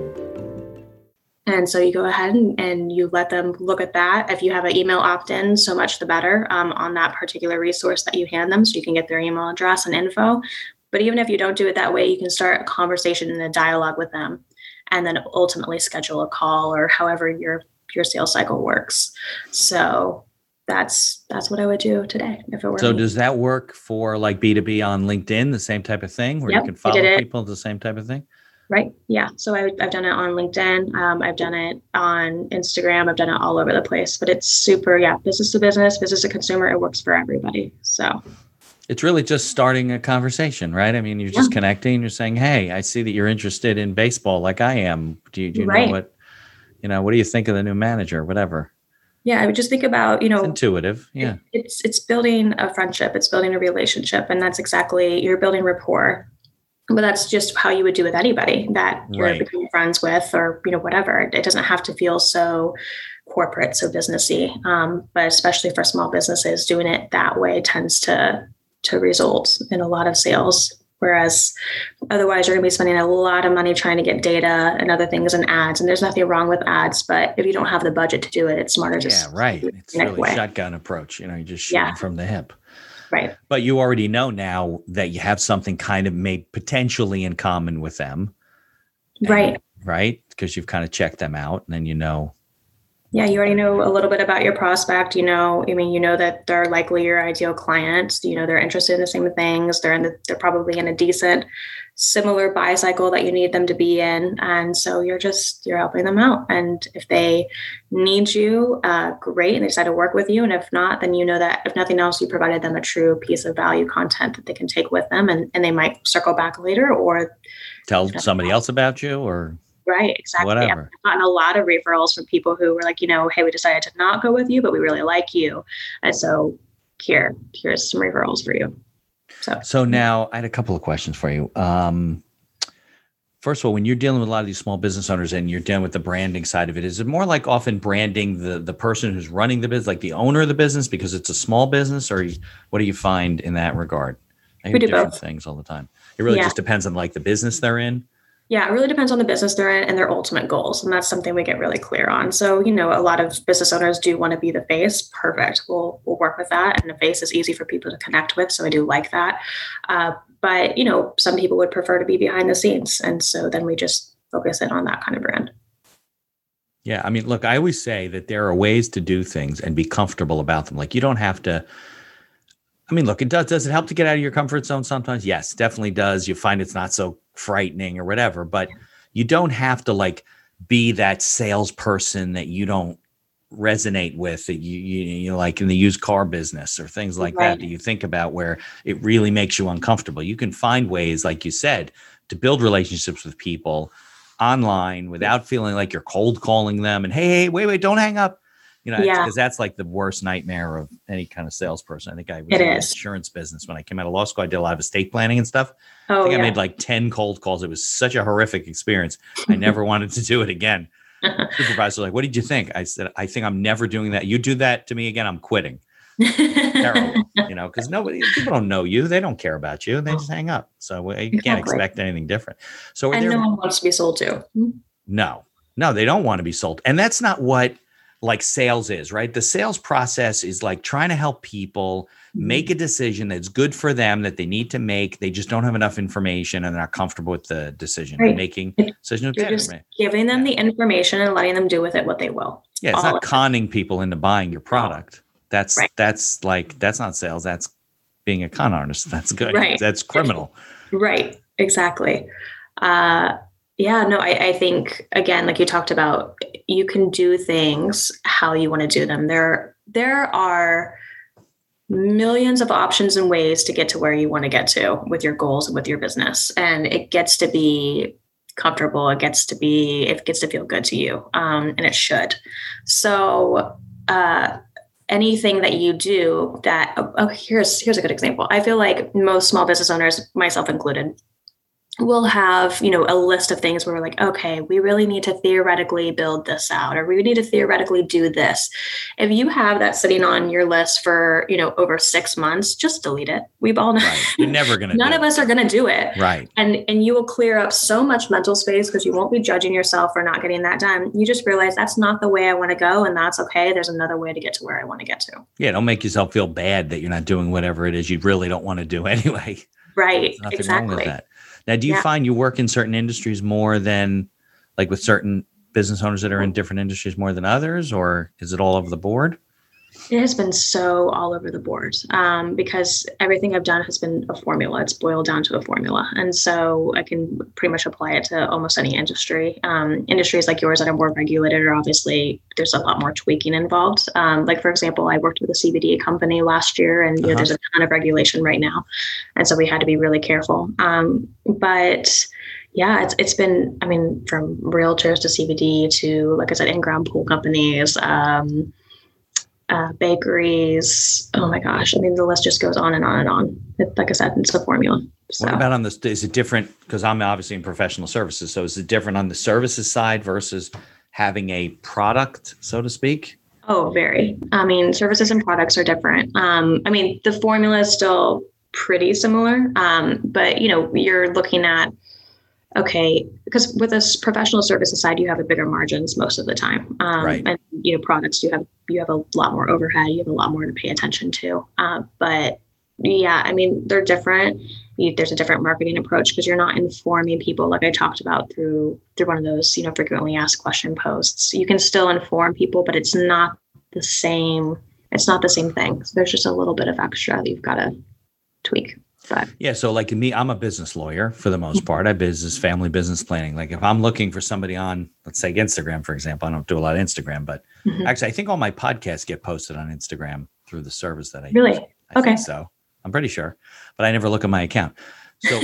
And so you go ahead and, and you let them look at that. If you have an email opt-in, so much the better um, on that particular resource that you hand them, so you can get their email address and info. But even if you don't do it that way, you can start a conversation and a dialogue with them, and then ultimately schedule a call or however your your sales cycle works. So that's that's what I would do today if it were So me. Does that work for like B two B on LinkedIn, the same type of thing, where Yep, you can I follow did it. people, the same type of thing? Right. Yeah. So I, I've done it on LinkedIn. Um, I've done it on Instagram. I've done it all over the place. But it's super, yeah, business to business, business to consumer. It works for everybody. So It's really just starting a conversation, right? I mean, you're just Yeah. connecting. You're saying, "Hey, I see that you're interested in baseball, like I am. Do you, do you Right. know what, you know, what do you think of the new manager? Whatever." yeah, I would just think about, you know, It's intuitive, yeah. it's it's building a friendship. It's building a relationship, and that's exactly you're building rapport. But that's just how you would do with anybody that you're Right. becoming friends with, or you know, whatever. It doesn't have to feel so corporate, so businessy. Um, but especially for small businesses, doing it that way tends to to result in a lot of sales. Whereas otherwise, you're going to be spending a lot of money trying to get data and other things and ads. And there's nothing wrong with ads, but if you don't have the budget to do it, it's smarter to Yeah, right. do it It's the next really way. shotgun approach. You know, you're just shooting Yeah. from the hip. Right. But you already know now that you have something kind of made potentially in common with them. And- Right. Right. Because you've kind of checked them out, and then you know. Yeah, you already know a little bit about your prospect. You know, I mean, you know that they're likely your ideal client. You know, they're interested in the same things. They're in the, they're probably in a decent, similar buy cycle that you need them to be in, and so you're just you're helping them out. And if they need you, uh, great, and they decide to work with you. And if not, then you know that if nothing else, you provided them a true piece of value content that they can take with them, and and they might circle back later or Tell somebody else about you, or right, exactly. whatever. I've gotten a lot of referrals from people who were like, you know, hey, we decided to not go with you, but we really like you. And so here, here's some referrals for you. So, So now I had a couple of questions for you. Um, first of all, when you're dealing with a lot of these small business owners and you're dealing with the branding side of it, is it more like often branding the the person who's running the business, like the owner of the business, because it's a small business, or you- what do you find in that regard? I hear We do different both. things all the time. It really Yeah. just depends on like the business they're in. yeah, it really depends on the business they're in and their ultimate goals. And that's something we get really clear on. So, you know, a lot of business owners do want to be the face. Perfect. We'll, we'll work with that. And the face is easy for people to connect with. So I do like that. Uh, but, you know, some people would prefer to be behind the scenes. And so then we just focus in on that kind of brand. Yeah. I mean, look, I always say that there are ways to do things and be comfortable about them. Like you don't have to. I mean, look, it does. Does it help to get out of your comfort zone sometimes? Yes, definitely does. You find it's not so frightening or whatever, but you don't have to like be that salesperson that you don't resonate with, that you, you, you know, like in the used car business or things like Right. that, that you think about where it really makes you uncomfortable. You can find ways, like you said, to build relationships with people online without feeling like you're cold calling them and, hey, hey, wait, wait, don't hang up. You know, Yeah. because that's like the worst nightmare of any kind of salesperson. I think I was It in the is. insurance business when I came out of law school. I did a lot of estate planning and stuff. I Oh, think yeah. I made like ten cold calls. It was such a horrific experience. I never wanted to do it again. Supervisor was like, what did you think? I said, I think I'm never doing that. You do that to me again, I'm quitting. Terrible, you know, because nobody, people don't know you. They don't care about you. They just hang up. So uh, you can't Exactly. expect anything different. So are and there, no one wants to be sold to. no, no, they don't want to be sold. And that's not what like sales is, right? The sales process is like trying to help people make a decision that's good for them that they need to make. They just don't have enough information and they're not comfortable with the decision Right. and making decisions. You're just giving them Yeah. the information and letting them do with it what they will. Yeah, it's All not of it. conning people into buying your product. That's Right. that's like that's not sales. That's being a con artist. That's good. Right. That's criminal. Right. Exactly. Uh, yeah, no, I, I think again, like you talked about, you can do things how you want to do them. There, there are millions of options and ways to get to where you want to get to with your goals and with your business. And it gets to be comfortable. It gets to be, it gets to feel good to you. Um, and it should. So, uh, anything that you do that, oh, oh, here's, here's a good example. I feel like most small business owners, myself included, we'll have, you know, a list of things where we're like, okay, we really need to theoretically build this out, or we need to theoretically do this. If you have that sitting on your list for, you know, over six months, just delete it. We've all know. Right. You're never going to None do of it. us are going to do it. Right. And, and you will clear up so much mental space because you won't be judging yourself for not getting that done. You just realize that's not the way I want to go. And that's okay. There's another way to get to where I want to get to. Yeah. Don't make yourself feel bad that you're not doing whatever it is you really don't want to do anyway. Right. There's nothing Exactly. wrong with that. Now, do you Yeah. find you work in certain industries more than, like with certain business owners that are in different industries more than others, or is it all over the board? It has been so all over the board um, because everything I've done has been a formula. It's boiled down to a formula. And so I can pretty much apply it to almost any industry. Um, industries like yours that are more regulated are obviously, there's a lot more tweaking involved. Um, like, for example, I worked with a C B D company last year and you know, Uh-huh. there's a ton of regulation right now. And so we had to be really careful. Um, but yeah, it's it's been, I mean, from realtors to C B D to, like I said, in-ground pool companies, um, Uh, bakeries. Oh my gosh. I mean, the list just goes on and on and on. It, like I said, it's a formula. So. What about on this? Is it different? Because I'm obviously in professional services. So is it different on the services side versus having a product, so to speak? Oh, very. I mean, services and products are different. Um, I mean, the formula is still pretty similar. Um, but, you know, you're looking at, okay, because with a s- professional services side, you have a bigger margins most of the time. Um, Right. And, you know, products, you have, you have a lot more overhead, you have a lot more to pay attention to. Uh, but yeah, I mean, they're different. You, there's a different marketing approach because you're not informing people like I talked about through, through one of those, you know, frequently asked question posts. You can still inform people, but it's not the same. It's not the same thing. So there's just a little bit of extra that you've got to tweak. But Yeah. So like me, I'm a business lawyer for the most part. I business, family business planning. Like if I'm looking for somebody on, let's say Instagram, for example, I don't do a lot of Instagram, but Mhm. actually I think all my podcasts get posted on Instagram through the service that I use. Really? I Okay. think so I'm pretty sure, but I never look at my account. So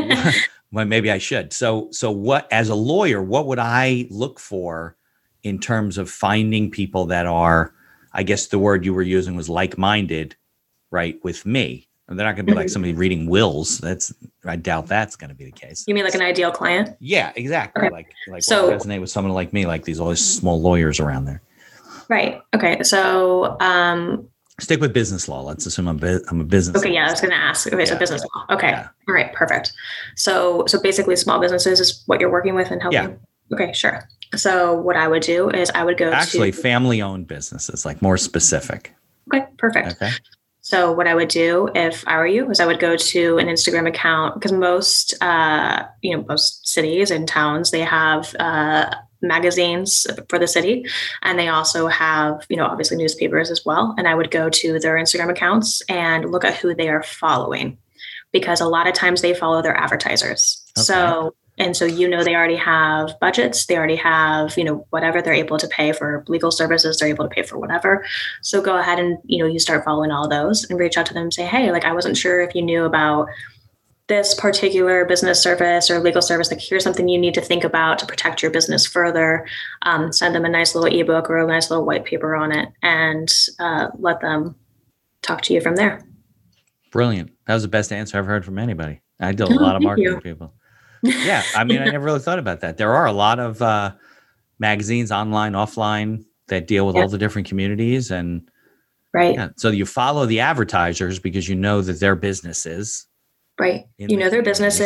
well, maybe I should. So, so what, as a lawyer, what would I look for in terms of finding people that are, I guess the word you were using was like-minded, right, with me? And they're not going to be like Mhm. somebody reading wills. That's, I doubt that's going to be the case. You mean like an ideal client? Yeah, exactly. Okay. Like, like So- what would resonate with someone like me, like these all these small lawyers around there. Right. Okay. So, um, Stick with business law. Let's assume I'm, bu- I'm a business. okay. Yeah, I lawyer. was going to ask. Okay. So Yeah. business law. Okay. Yeah. All right. Perfect. So, so basically small businesses is what you're working with and helping. Yeah. Okay. Sure. So what I would do is I would go Actually, to, family-owned businesses, like more specific. okay, perfect. Okay. So what I would do if I were you is I would go to an Instagram account because most, uh, you know, most cities and towns, they have uh, magazines for the city. And they also have, you know, obviously newspapers as well. And I would go to their Instagram accounts and look at who they are following because a lot of times they follow their advertisers. Okay. So and so, you know, they already have budgets. They already have, you know, whatever they're able to pay for legal services, they're able to pay for whatever. So go ahead and, you know, you start following all those and reach out to them and say, hey, like, I wasn't sure if you knew about this particular business service or legal service. Like, here's something you need to think about to protect your business further. Um, send them a nice little ebook or a nice little white paper on it and uh, let them talk to you from there. Brilliant. That was the best answer I've heard from anybody. I deal with Oh, a lot of thank marketing you. people. Yeah. I mean, I never really thought about that. There are a lot of uh, magazines, online, offline, that deal with Yeah. all the different communities. And Right. yeah, so you follow the advertisers because you know that their businesses. Right. In You the know their communities. businesses.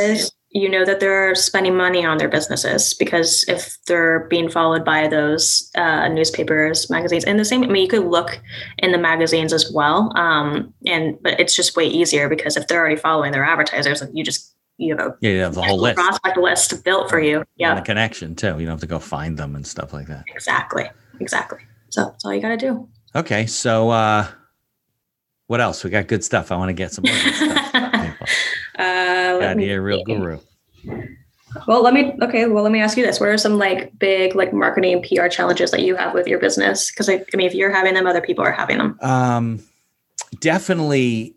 you know that they're spending money on their businesses, because if they're being followed by those uh, newspapers, magazines, and the same, I mean, you could look in the magazines as well. Um, and, but it's just way easier because if they're already following their advertisers, you just, you have a Yeah, you have the whole list. prospect list built for you. Yeah. And the connection too. You don't have to go find them and stuff like that. Exactly. Exactly. So that's all you got to do. Okay. So, uh, what else? We got good stuff. I want to get some more good stuff. uh, Got a real guru. Well, let me, okay. Well, let me ask you this. What are some like big, like marketing and P R challenges that you have with your business? Cause I, I mean, if you're having them, other people are having them. Um, definitely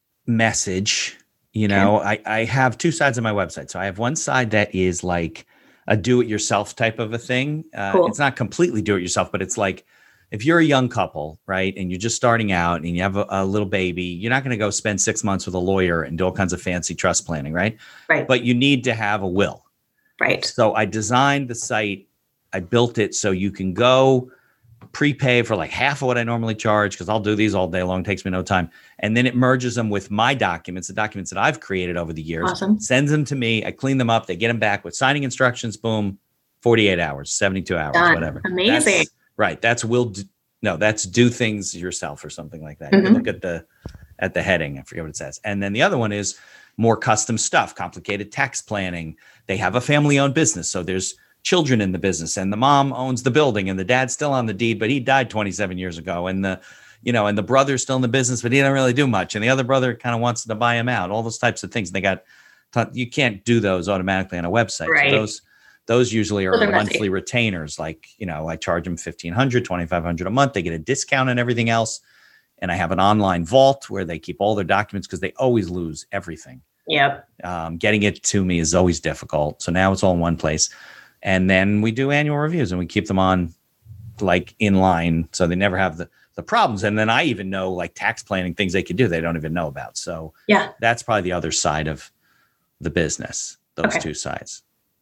message, you know, okay. I, I have two sides of my website. So I have one side that is like a do-it-yourself type of a thing. Uh, cool. It's not completely do-it-yourself, but it's like, if you're a young couple, right, and you're just starting out and you have a, a little baby, you're not going to go spend six months with a lawyer and do all kinds of fancy trust planning, right? Right. But you need to have a will. Right. So I designed the site. I built it so you can go prepay for like half of what I normally charge, because I'll do these all day long. It takes me no time. And then it merges them with my documents, the documents that I've created over the years. Awesome. Sends them to me. I clean them up. They get them back with signing instructions. Boom. forty-eight hours, seventy-two hours, Done. Whatever. Amazing. That's, right. That's will do, no, that's do things yourself or something like that. Mm-hmm. You can look at the at the heading. I forget what it says. And then the other one is more custom stuff, complicated tax planning. They have a family-owned business, so there's children in the business, and the mom owns the building, and the dad's still on the deed, but he died twenty-seven years ago, and the you know, and the brother's still in the business, but he didn't really do much, and the other brother kind of wants to buy him out. All those types of things. They got you can't do those automatically on a website. Right. So those those usually are Those are monthly messy. retainers. Like, you know, I charge them fifteen hundred dollars, twenty-five hundred dollars a month. They get a discount and everything else. And I have an online vault where they keep all their documents because they always lose everything. Yep. Um, getting it to me is always difficult. So now it's all in one place. And then we do annual reviews and we keep them on like in line. So they never have the, the problems. And then I even know like tax planning, things they could do, they don't even know about. So yeah, that's probably the other side of the business, those Okay. two sides.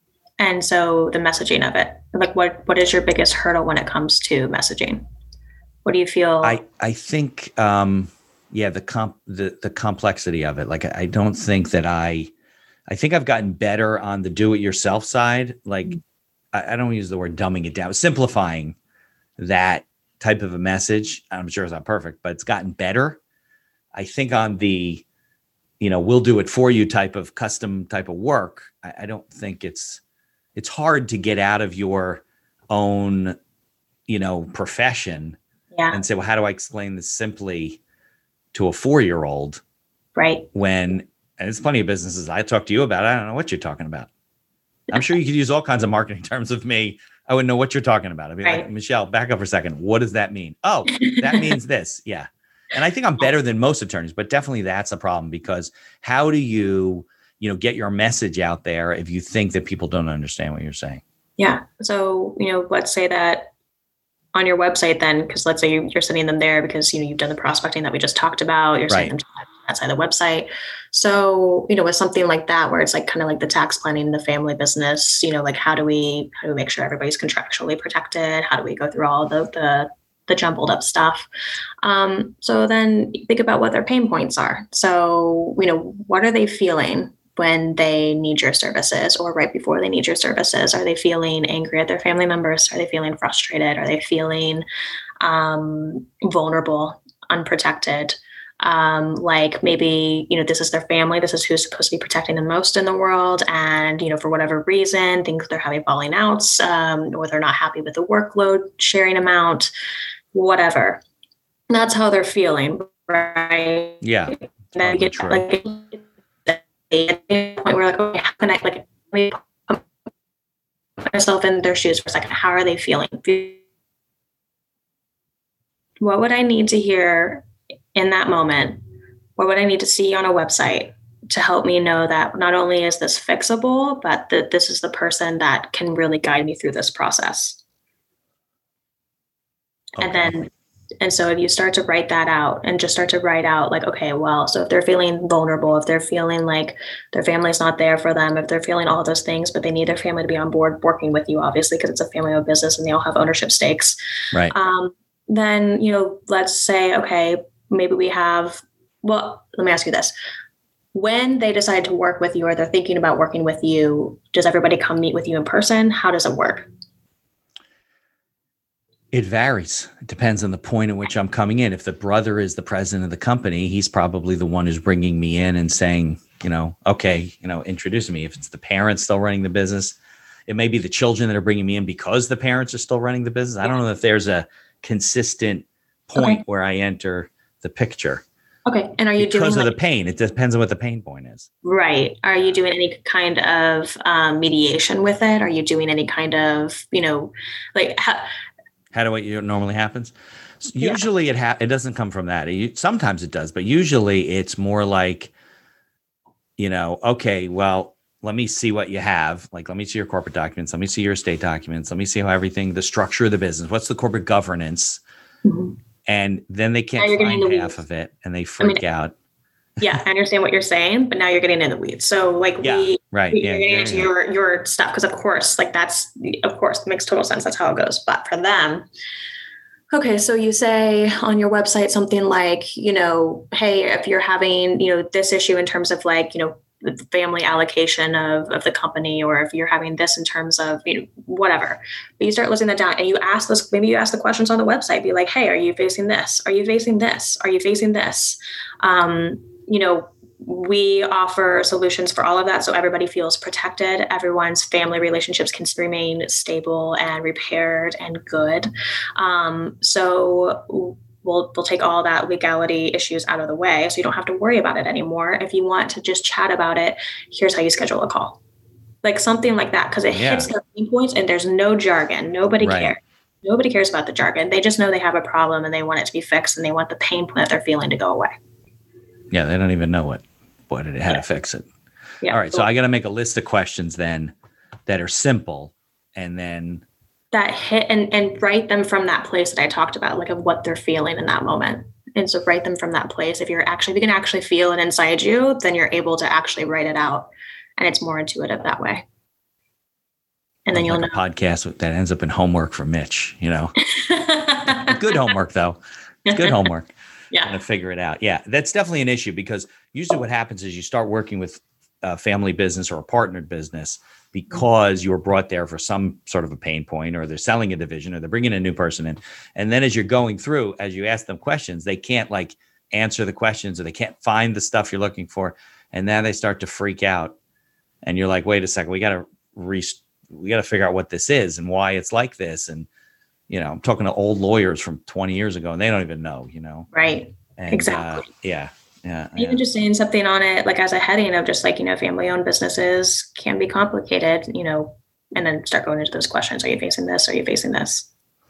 And so the messaging of it, like what, what is your biggest hurdle when it comes to messaging? What do you feel? I, I think, um, yeah, the comp, the, the complexity of it. Like, I, I don't think that I, I think I've gotten better on the do it yourself side. Like, mm-hmm. I, I don't use the word dumbing it down, simplifying that type of a message. I'm sure it's not perfect, but it's gotten better. I think on the, you know, we'll do it for you type of custom type of work. I, I don't think it's, it's hard to get out of your own, you know, profession yeah. and say, well, how do I explain this simply to a four-year-old? Right. When, and there's plenty of businesses I talk to you about, I don't know what you're talking about. I'm sure you could use all kinds of marketing terms with me. I wouldn't know what you're talking about. I'd be right. like, Michelle, back up for a second. What does that mean? Oh, that means this. Yeah. And I think I'm better than most attorneys, but definitely that's a problem, because how do you, you know, get your message out there if you think that people don't understand what you're saying? Yeah. So, you know, let's say that on your website then, because let's say you're sending them there because, you know, you've done the prospecting that we just talked about, you're sending Right. them to outside the website. So, you know, with something like that, where it's like kind of like the tax planning, the family business, you know, like how do we, how do we make sure everybody's contractually protected? How do we go through all the, the, the jumbled up stuff? Um, so then think about what their pain points are. So, you know, what are they feeling when they need your services, or right before they need your services? Are they feeling angry at their family members? Are they feeling frustrated? Are they feeling um, vulnerable, unprotected? Um, like maybe, you know, this is their family. This is who's supposed to be protecting them most in the world. And, you know, for whatever reason, things they're having falling outs, um, or they're not happy with the workload sharing amount, whatever. That's how they're feeling, right? Yeah. Then get true. like at the point where like, okay, how can I like let me put myself in their shoes for a second? How are they feeling? What would I need to hear in that moment? What would I need to see on a website to help me know that not only is this fixable, but that this is the person that can really guide me through this process? Okay. And then, and so if you start to write that out and just start to write out like, okay, well, so if they're feeling vulnerable, if they're feeling like their family's not there for them, if they're feeling all those things, but they need their family to be on board working with you, obviously, because it's a family-owned business and they all have ownership stakes. Right. Um, then, you know, let's say, okay, maybe we have, well, let me ask you this. when they decide to work with you or they're thinking about working with you, does everybody come meet with you in person? How does it work? It varies. It depends on the point at which I'm coming in. If the brother is the president of the company, he's probably the one who's bringing me in and saying, you know, okay, you know, introducing me. If it's the parents still running the business, it may be the children that are bringing me in because the parents are still running the business. I don't know if there's a consistent point okay. where I enter the picture. Okay. And are you because doing of like, the pain? It depends on what the pain point is. Right. Are you doing any kind of um, mediation with it? Are you doing any kind of, you know, like how, how do it normally happens? Usually yeah. it ha- it doesn't come from that. It, sometimes it does, but usually it's more like, you know, okay, well, let me see what you have. Like, let me see your corporate documents. Let me see your estate documents. Let me see how everything, the structure of the business, what's the corporate governance? Mm-hmm. And then they can't find the half of it and they freak I mean, out. Yeah, I understand what you're saying, but now you're getting in the weeds. So like yeah, we, right. we yeah, you're getting yeah, into yeah. your, your stuff. Cause of course, like that's, of course, it makes total sense. That's how it goes. But for them, okay, so you say on your website something like, you know, hey, if you're having, you know, this issue in terms of like, you know, the family allocation of, of the company, or if you're having this in terms of, you know, whatever, but you start listing that down and you ask this, maybe you ask the questions on the website, be like, hey, are you facing this? Are you facing this? Are you facing this? Um, you know, we offer solutions for all of that. So everybody feels protected. Everyone's family relationships can remain stable and repaired and good. Um, so we'll, we'll take all that legality issues out of the way. So you don't have to worry about it anymore. If you want to just chat about it, here's how you schedule a call. Like something like that. Cause it yeah. hits their pain points and there's no jargon. Nobody right. cares. Nobody cares about the jargon. They just know they have a problem and they want it to be fixed and they want the pain point that they're feeling to go away. Yeah. They don't even know what. What did it how yeah. to fix it? Yeah. All right. So I got to make a list of questions then that are simple and then that hit and, and write them from that place that I talked about, like of what they're feeling in that moment. And so write them from that place. If you're actually, if you can actually feel it inside you, then you're able to actually write it out and it's more intuitive that way. And then like you'll know. A podcast that ends up in homework for Mitch, you know, good homework though. It's good homework. Yeah. To figure it out. Yeah, that's definitely an issue because usually what happens is you start working with a family business or a partnered business because you were brought there for some sort of a pain point, or they're selling a division, or they're bringing a new person in. And then as you're going through, as you ask them questions, they can't like answer the questions or they can't find the stuff you're looking for. And now they start to freak out. And you're like, wait a second, we got to re- we got to figure out what this is and why it's like this. And you know, I'm talking to old lawyers from twenty years ago and they don't even know, you know? Right. And, exactly. Uh, yeah. Yeah. Even yeah. just saying something on it, like as a heading of just like, you know, family owned businesses can be complicated, you know, and then start going into those questions. Are you facing this? Are you facing this?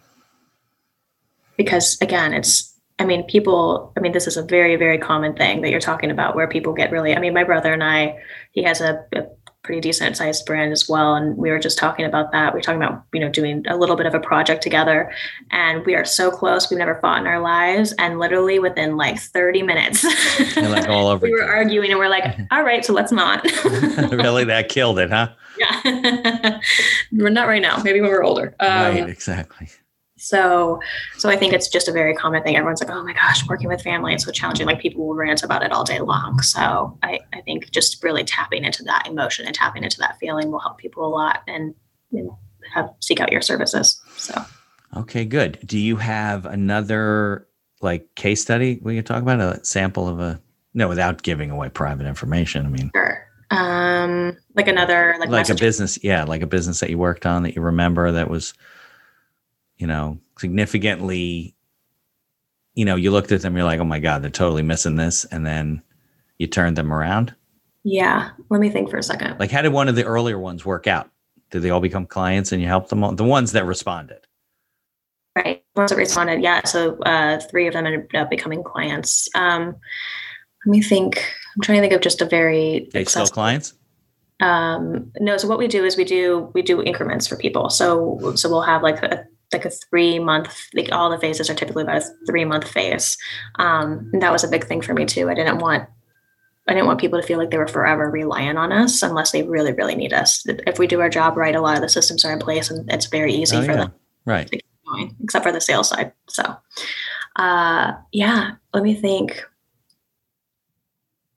Because again, it's, I mean, people, I mean, this is a very, very common thing that you're talking about where people get really, I mean, my brother and I, he has a, a pretty decent sized brand as well. And we were just talking about that. We were talking about, you know, doing a little bit of a project together and we are so close. We've never fought in our lives. And literally within like thirty minutes, like all over we were arguing and we're like, all right, so let's not. Really? That killed it, huh? Yeah. We're not right now. Maybe when we're older. Um, right. Exactly. So, so I think it's just a very common thing. Everyone's like, oh my gosh, working with family, it's so challenging. Like people will rant about it all day long. So I, I think just really tapping into that emotion and tapping into that feeling will help people a lot and, and have seek out your services. So. Okay, good. Do you have another like case study we could talk about, a sample of a, no, without giving away private information? I mean, sure. Um, like another, like, like a business. Yeah. Like a business that you worked on that you remember that was, you know, significantly, you know, you looked at them, you're like, oh my God, they're totally missing this. And then you turned them around. Yeah. Let me think for a second. Like how did one of the earlier ones work out? Did they all become clients and you helped them all? The ones that responded. Right. Ones that responded. Yeah. So uh, three of them ended up becoming clients. Um, let me think. I'm trying to think of just a very they still clients? Um, no. So what we do is we do, we do increments for people. So, so we'll have like a, like a three month, like all the phases are typically about a three month phase. Um, and that was a big thing for me too. I didn't want, I didn't want people to feel like they were forever relying on us unless they really, really need us. If we do our job right, a lot of the systems are in place and it's very easy oh, for yeah. them. Right. To keep going, except for the sales side. So, uh, yeah, let me think.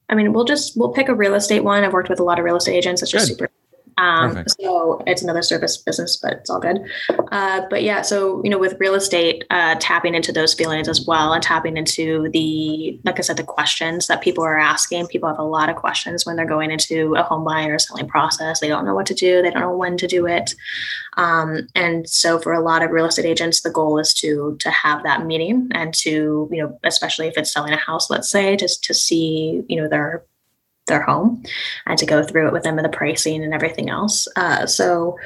I mean, we'll just, we'll pick a real estate one. I've worked with a lot of real estate agents. It's just Good. super Um, Perfect. so it's another service business, but it's all good. Uh, but yeah, so, you know, with real estate, uh, tapping into those feelings as well and tapping into the, like I said, the questions that people are asking. People have a lot of questions when they're going into a home buying or selling process. They don't know what to do. They don't know when to do it. Um, and so for a lot of real estate agents, the goal is to, to have that meeting and to, you know, especially if it's selling a house, let's say, just to see, you know, their their home and to go through it with them and the pricing and everything else. Uh, so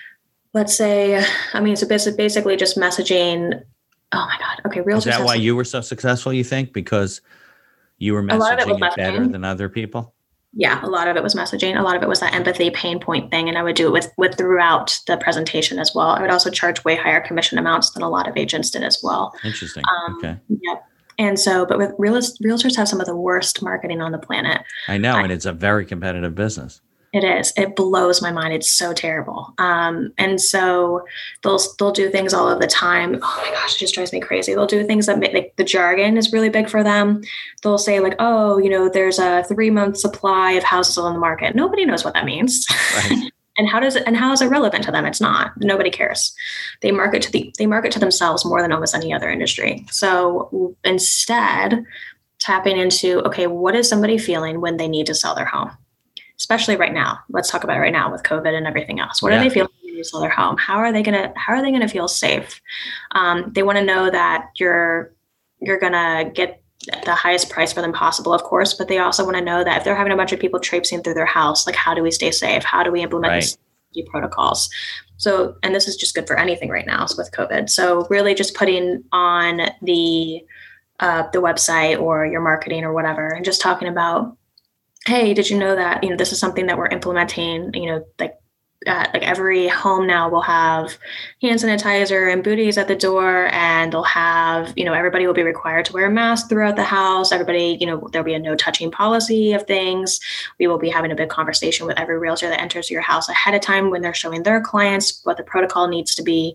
let's say, I mean, so basically just messaging. Oh my God. Okay. Realtors. Is that why you were so successful, you think? Because you were messaging it, it better than other people? Yeah. A lot of it was messaging. A lot of it was that empathy pain point thing. And I would do it with, with throughout the presentation as well. I would also charge way higher commission amounts than a lot of agents did as well. Interesting. Um, okay. Yeah. And so, but with realist, realtors have some of the worst marketing on the planet. I know. I, and it's a very competitive business. It is. It blows my mind. It's so terrible. Um, and so they'll, they'll do things all of the time. Oh my gosh, it just drives me crazy. They'll do things that make like, the jargon is really big for them. They'll say like, oh, you know, there's a three month supply of houses on the market. Nobody knows what that means. Right. And how does it, and how is it relevant to them? It's not. Nobody cares. They market to the, they market to themselves more than almost any other industry. So instead, tapping into, okay, what is somebody feeling when they need to sell their home? Especially right now. Let's talk about it right now with COVID and everything else. What yeah. are they feeling when they sell their home? How are they gonna, how are they gonna feel safe? Um, they want to know that you're, you're gonna get the highest price for them possible, of course, but they also want to know that if they're having a bunch of people traipsing through their house, like how do we stay safe? How do we implement right. these protocols? So, and this is just good for anything right now with COVID. So really just putting on the, uh, the website or your marketing or whatever, and just talking about, hey, did you know that, you know, this is something that we're implementing, you know, like, Uh, like every home now will have hand sanitizer and booties at the door, and they'll have, you know, everybody will be required to wear a mask throughout the house. Everybody, you know, there'll be a no touching policy of things. We will be having a big conversation with every realtor that enters your house ahead of time when they're showing their clients what the protocol needs to be.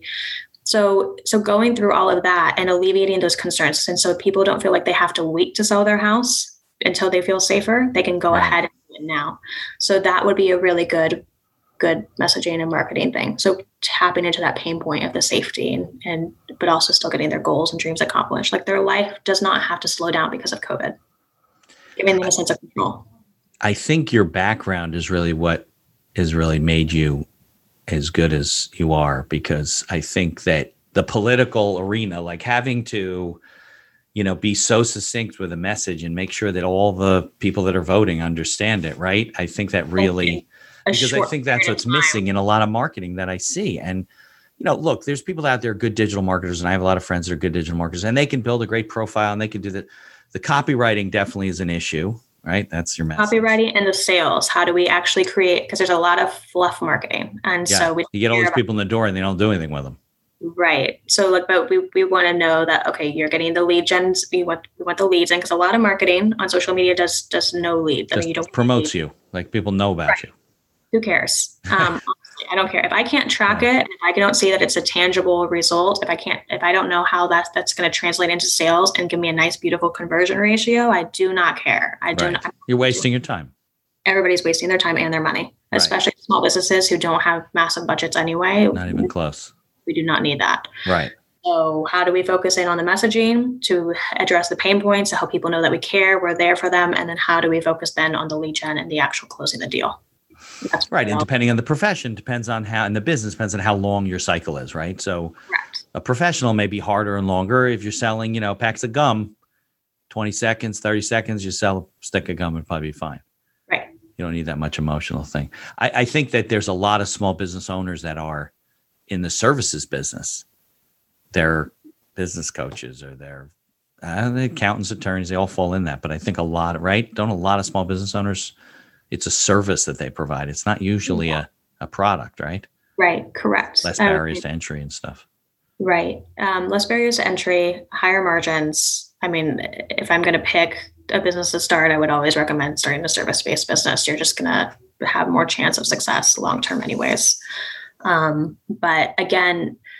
So, so going through all of that and alleviating those concerns. And so people don't feel like they have to wait to sell their house until they feel safer. They can go right. ahead and do it now. So that would be a really good good messaging and marketing thing. So tapping into that pain point of the safety and, and, but also still getting their goals and dreams accomplished. Like their life does not have to slow down because of COVID, giving them a sense of control. I think your background is really what has really made you as good as you are, because I think that the political arena, like having to, you know, be so succinct with a message and make sure that all the people that are voting understand it. Right. I think that really, because I think that's what's missing in a lot of marketing that I see. And, you know, look, there's people out there, good digital marketers, and I have a lot of friends that are good digital marketers, and they can build a great profile and they can do that. The copywriting definitely is an issue, right? That's your message. Copywriting and the sales. How do we actually create? Because there's a lot of fluff marketing. And yeah. so we you get all these people in the door and they don't do anything with them. Right. So like, but we, we want to know that, okay, you're getting the lead gens. We want, we want the leads in, because a lot of marketing on social media does, does no leads. Just I mean, you don't promotes you. Like people know about right. you. Who cares? Um, honestly, I don't care. If I can't track it, and if I don't see that it's a tangible result, if I can't, if I don't know how that's, that's going to translate into sales and give me a nice, beautiful conversion ratio, I do not care. I do right. not. You're wasting your time. Everybody's wasting their time and their money, especially right. small businesses who don't have massive budgets anyway. Not even close. We do not need that. Right. So how do we focus in on the messaging to address the pain points, to help people know that we care, we're there for them? And then how do we focus then on the lead gen and the actual closing the deal? That's right. And depending on the profession, depends on how, and the business depends on how long your cycle is, right? So Correct. A professional may be harder and longer. If you're selling, you know, packs of gum, twenty seconds, thirty seconds, you sell a stick of gum and probably be fine. Right. You don't need that much emotional thing. I, I think that there's a lot of small business owners that are in the services business. They're business coaches or they're uh, the accountants, attorneys, they all fall in that. But I think a lot, right? Don't a lot of small business owners, it's a service that they provide. It's not usually yeah. a, a product, right? Right. Correct. Less barriers um, to entry and stuff. Right. Um, less barriers to entry, higher margins. I mean, if I'm going to pick a business to start, I would always recommend starting a service-based business. You're just going to have more chance of success long-term anyways. Um, but again,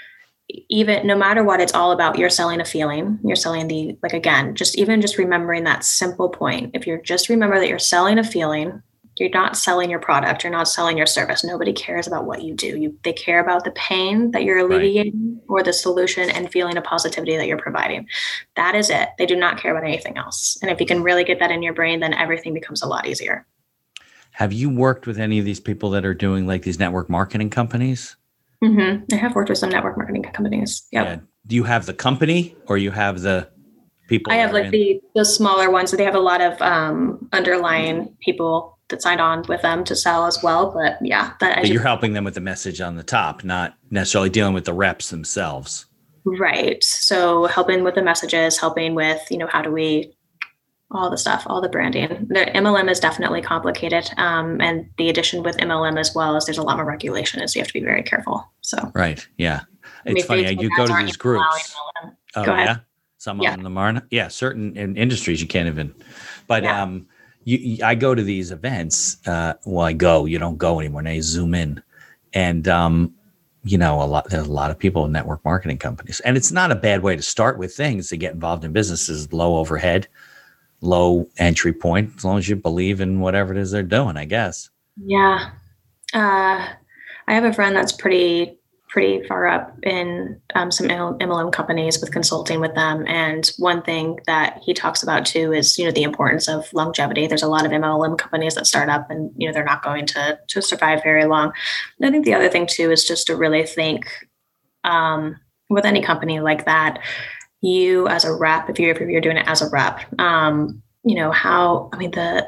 even no matter what, it's all about you're selling a feeling. You're selling the, like, again, just even just remembering that simple point. If you're just remember that you're selling a feeling, you're not selling your product, you're not selling your service. Nobody cares about what you do. You, they care about the pain that you're alleviating right. or the solution and feeling of positivity that you're providing. That is it. They do not care about anything else. And if you can really get that in your brain, then everything becomes a lot easier. Have you worked with any of these people that are doing like these network marketing companies? Mm-hmm. I have worked with some network marketing companies. Yep. Yeah. Do you have the company or you have the people? I have like in- the, the smaller ones. So they have a lot of um, underlying people that signed on with them to sell as well. But yeah, that but you're helping them with the message on the top, not necessarily dealing with the reps themselves. Right. So helping with the messages, helping with, you know, how do we, all the stuff, all the branding. The M L M is definitely complicated. Um, and the addition with M L M as well is there's a lot more regulation, so you have to be very careful. So right. Yeah. It's funny. You go to these groups. Oh, go ahead. Yeah. Some yeah. of them are. Yeah. Certain in industries you can't even, but yeah. um, you, you, I go to these events. Uh, well, I go, you don't go anymore. Now you zoom in and, um, you know, a lot, there's a lot of people in network marketing companies, and it's not a bad way to start with things to get involved in businesses, low overhead, low entry point, as long as you believe in whatever it is they're doing, I guess. Yeah. Uh, I have a friend that's pretty, pretty far up in um, some M L M companies with consulting with them. And one thing that he talks about too is, you know, the importance of longevity. There's a lot of M L M companies that start up and, you know, they're not going to, to survive very long. And I think the other thing too is just to really think um, with any company like that, you as a rep, if you're, if you're doing it as a rep, um, you know, how, I mean, the,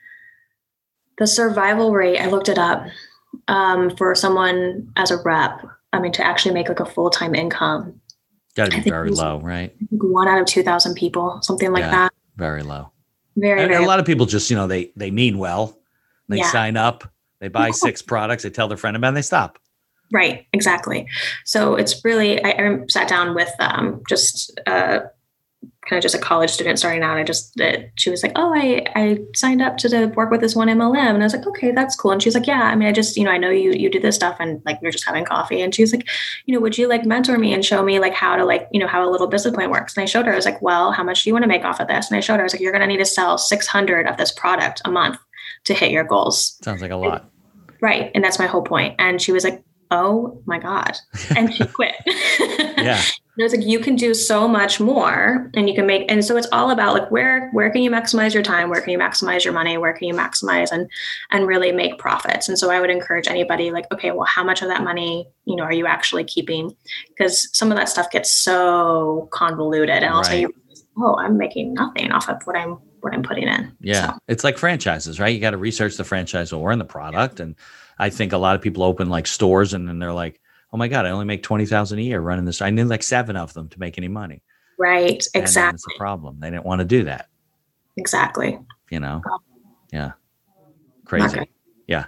the survival rate, I looked it up um, for someone as a rep, I mean, to actually make like a full-time income. Got to be very low, right? One out of two thousand people, something like yeah, that. Very low. Very, and very a lot of people just, you know, they, they mean well, they yeah. sign up, they buy six products, they tell their friend about it, and they stop. Right. Exactly. So it's really, I, I sat down with um, just uh, kind of just a college student starting out. I just, uh, she was like, oh, I, I signed up to, to work with this one M L M. And I was like, okay, that's cool. And she's like, yeah, I mean, I just, you know, I know you, you do this stuff and like, we're just having coffee. And she's like, you know, would you like mentor me and show me like how to like, you know, how a little business plan works? And I showed her, I was like, well, how much do you want to make off of this? And I showed her, I was like, you're going to need to sell six hundred of this product a month to hit your goals. Sounds like a lot. And, right. And that's my whole point. And she was like, oh my God. And she quit. Yeah. And I was like, you can do so much more and you can make, and so it's all about like, where, where can you maximize your time? Where can you maximize your money? Where can you maximize and, and really make profits? And so I would encourage anybody like, okay, well, how much of that money, you know, are you actually keeping? Because some of that stuff gets so convoluted and also, right. you, oh, I'm making nothing off of what I'm, what I'm putting in. Yeah. So. It's like franchises, right? You got to research the franchise or in the product. And I think a lot of people open like stores and then they're like, oh my God, I only make twenty thousand a year running this. I need like seven of them to make any money. Right. Exactly. That's a problem. They didn't want to do that. Exactly. You know? Yeah. Crazy. Yeah.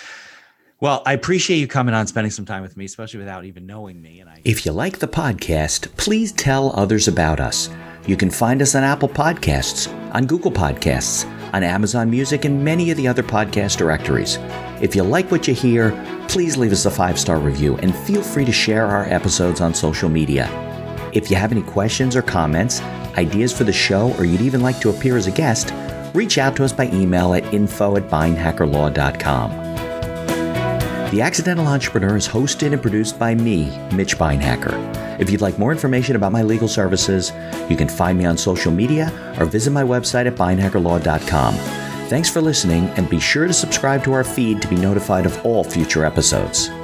Well, I appreciate you coming on, spending some time with me, especially without even knowing me. And I- If you like the podcast, please tell others about us. You can find us on Apple Podcasts, on Google Podcasts, on Amazon Music, and many of the other podcast directories. If you like what you hear, please leave us a five-star review and feel free to share our episodes on social media. If you have any questions or comments, ideas for the show, or you'd even like to appear as a guest, reach out to us by email at info at beinhacker law dot com. The Accidental Entrepreneur is hosted and produced by me, Mitch Beinhacker. If you'd like more information about my legal services, you can find me on social media or visit my website at beinhacker law dot com. Thanks for listening, and be sure to subscribe to our feed to be notified of all future episodes.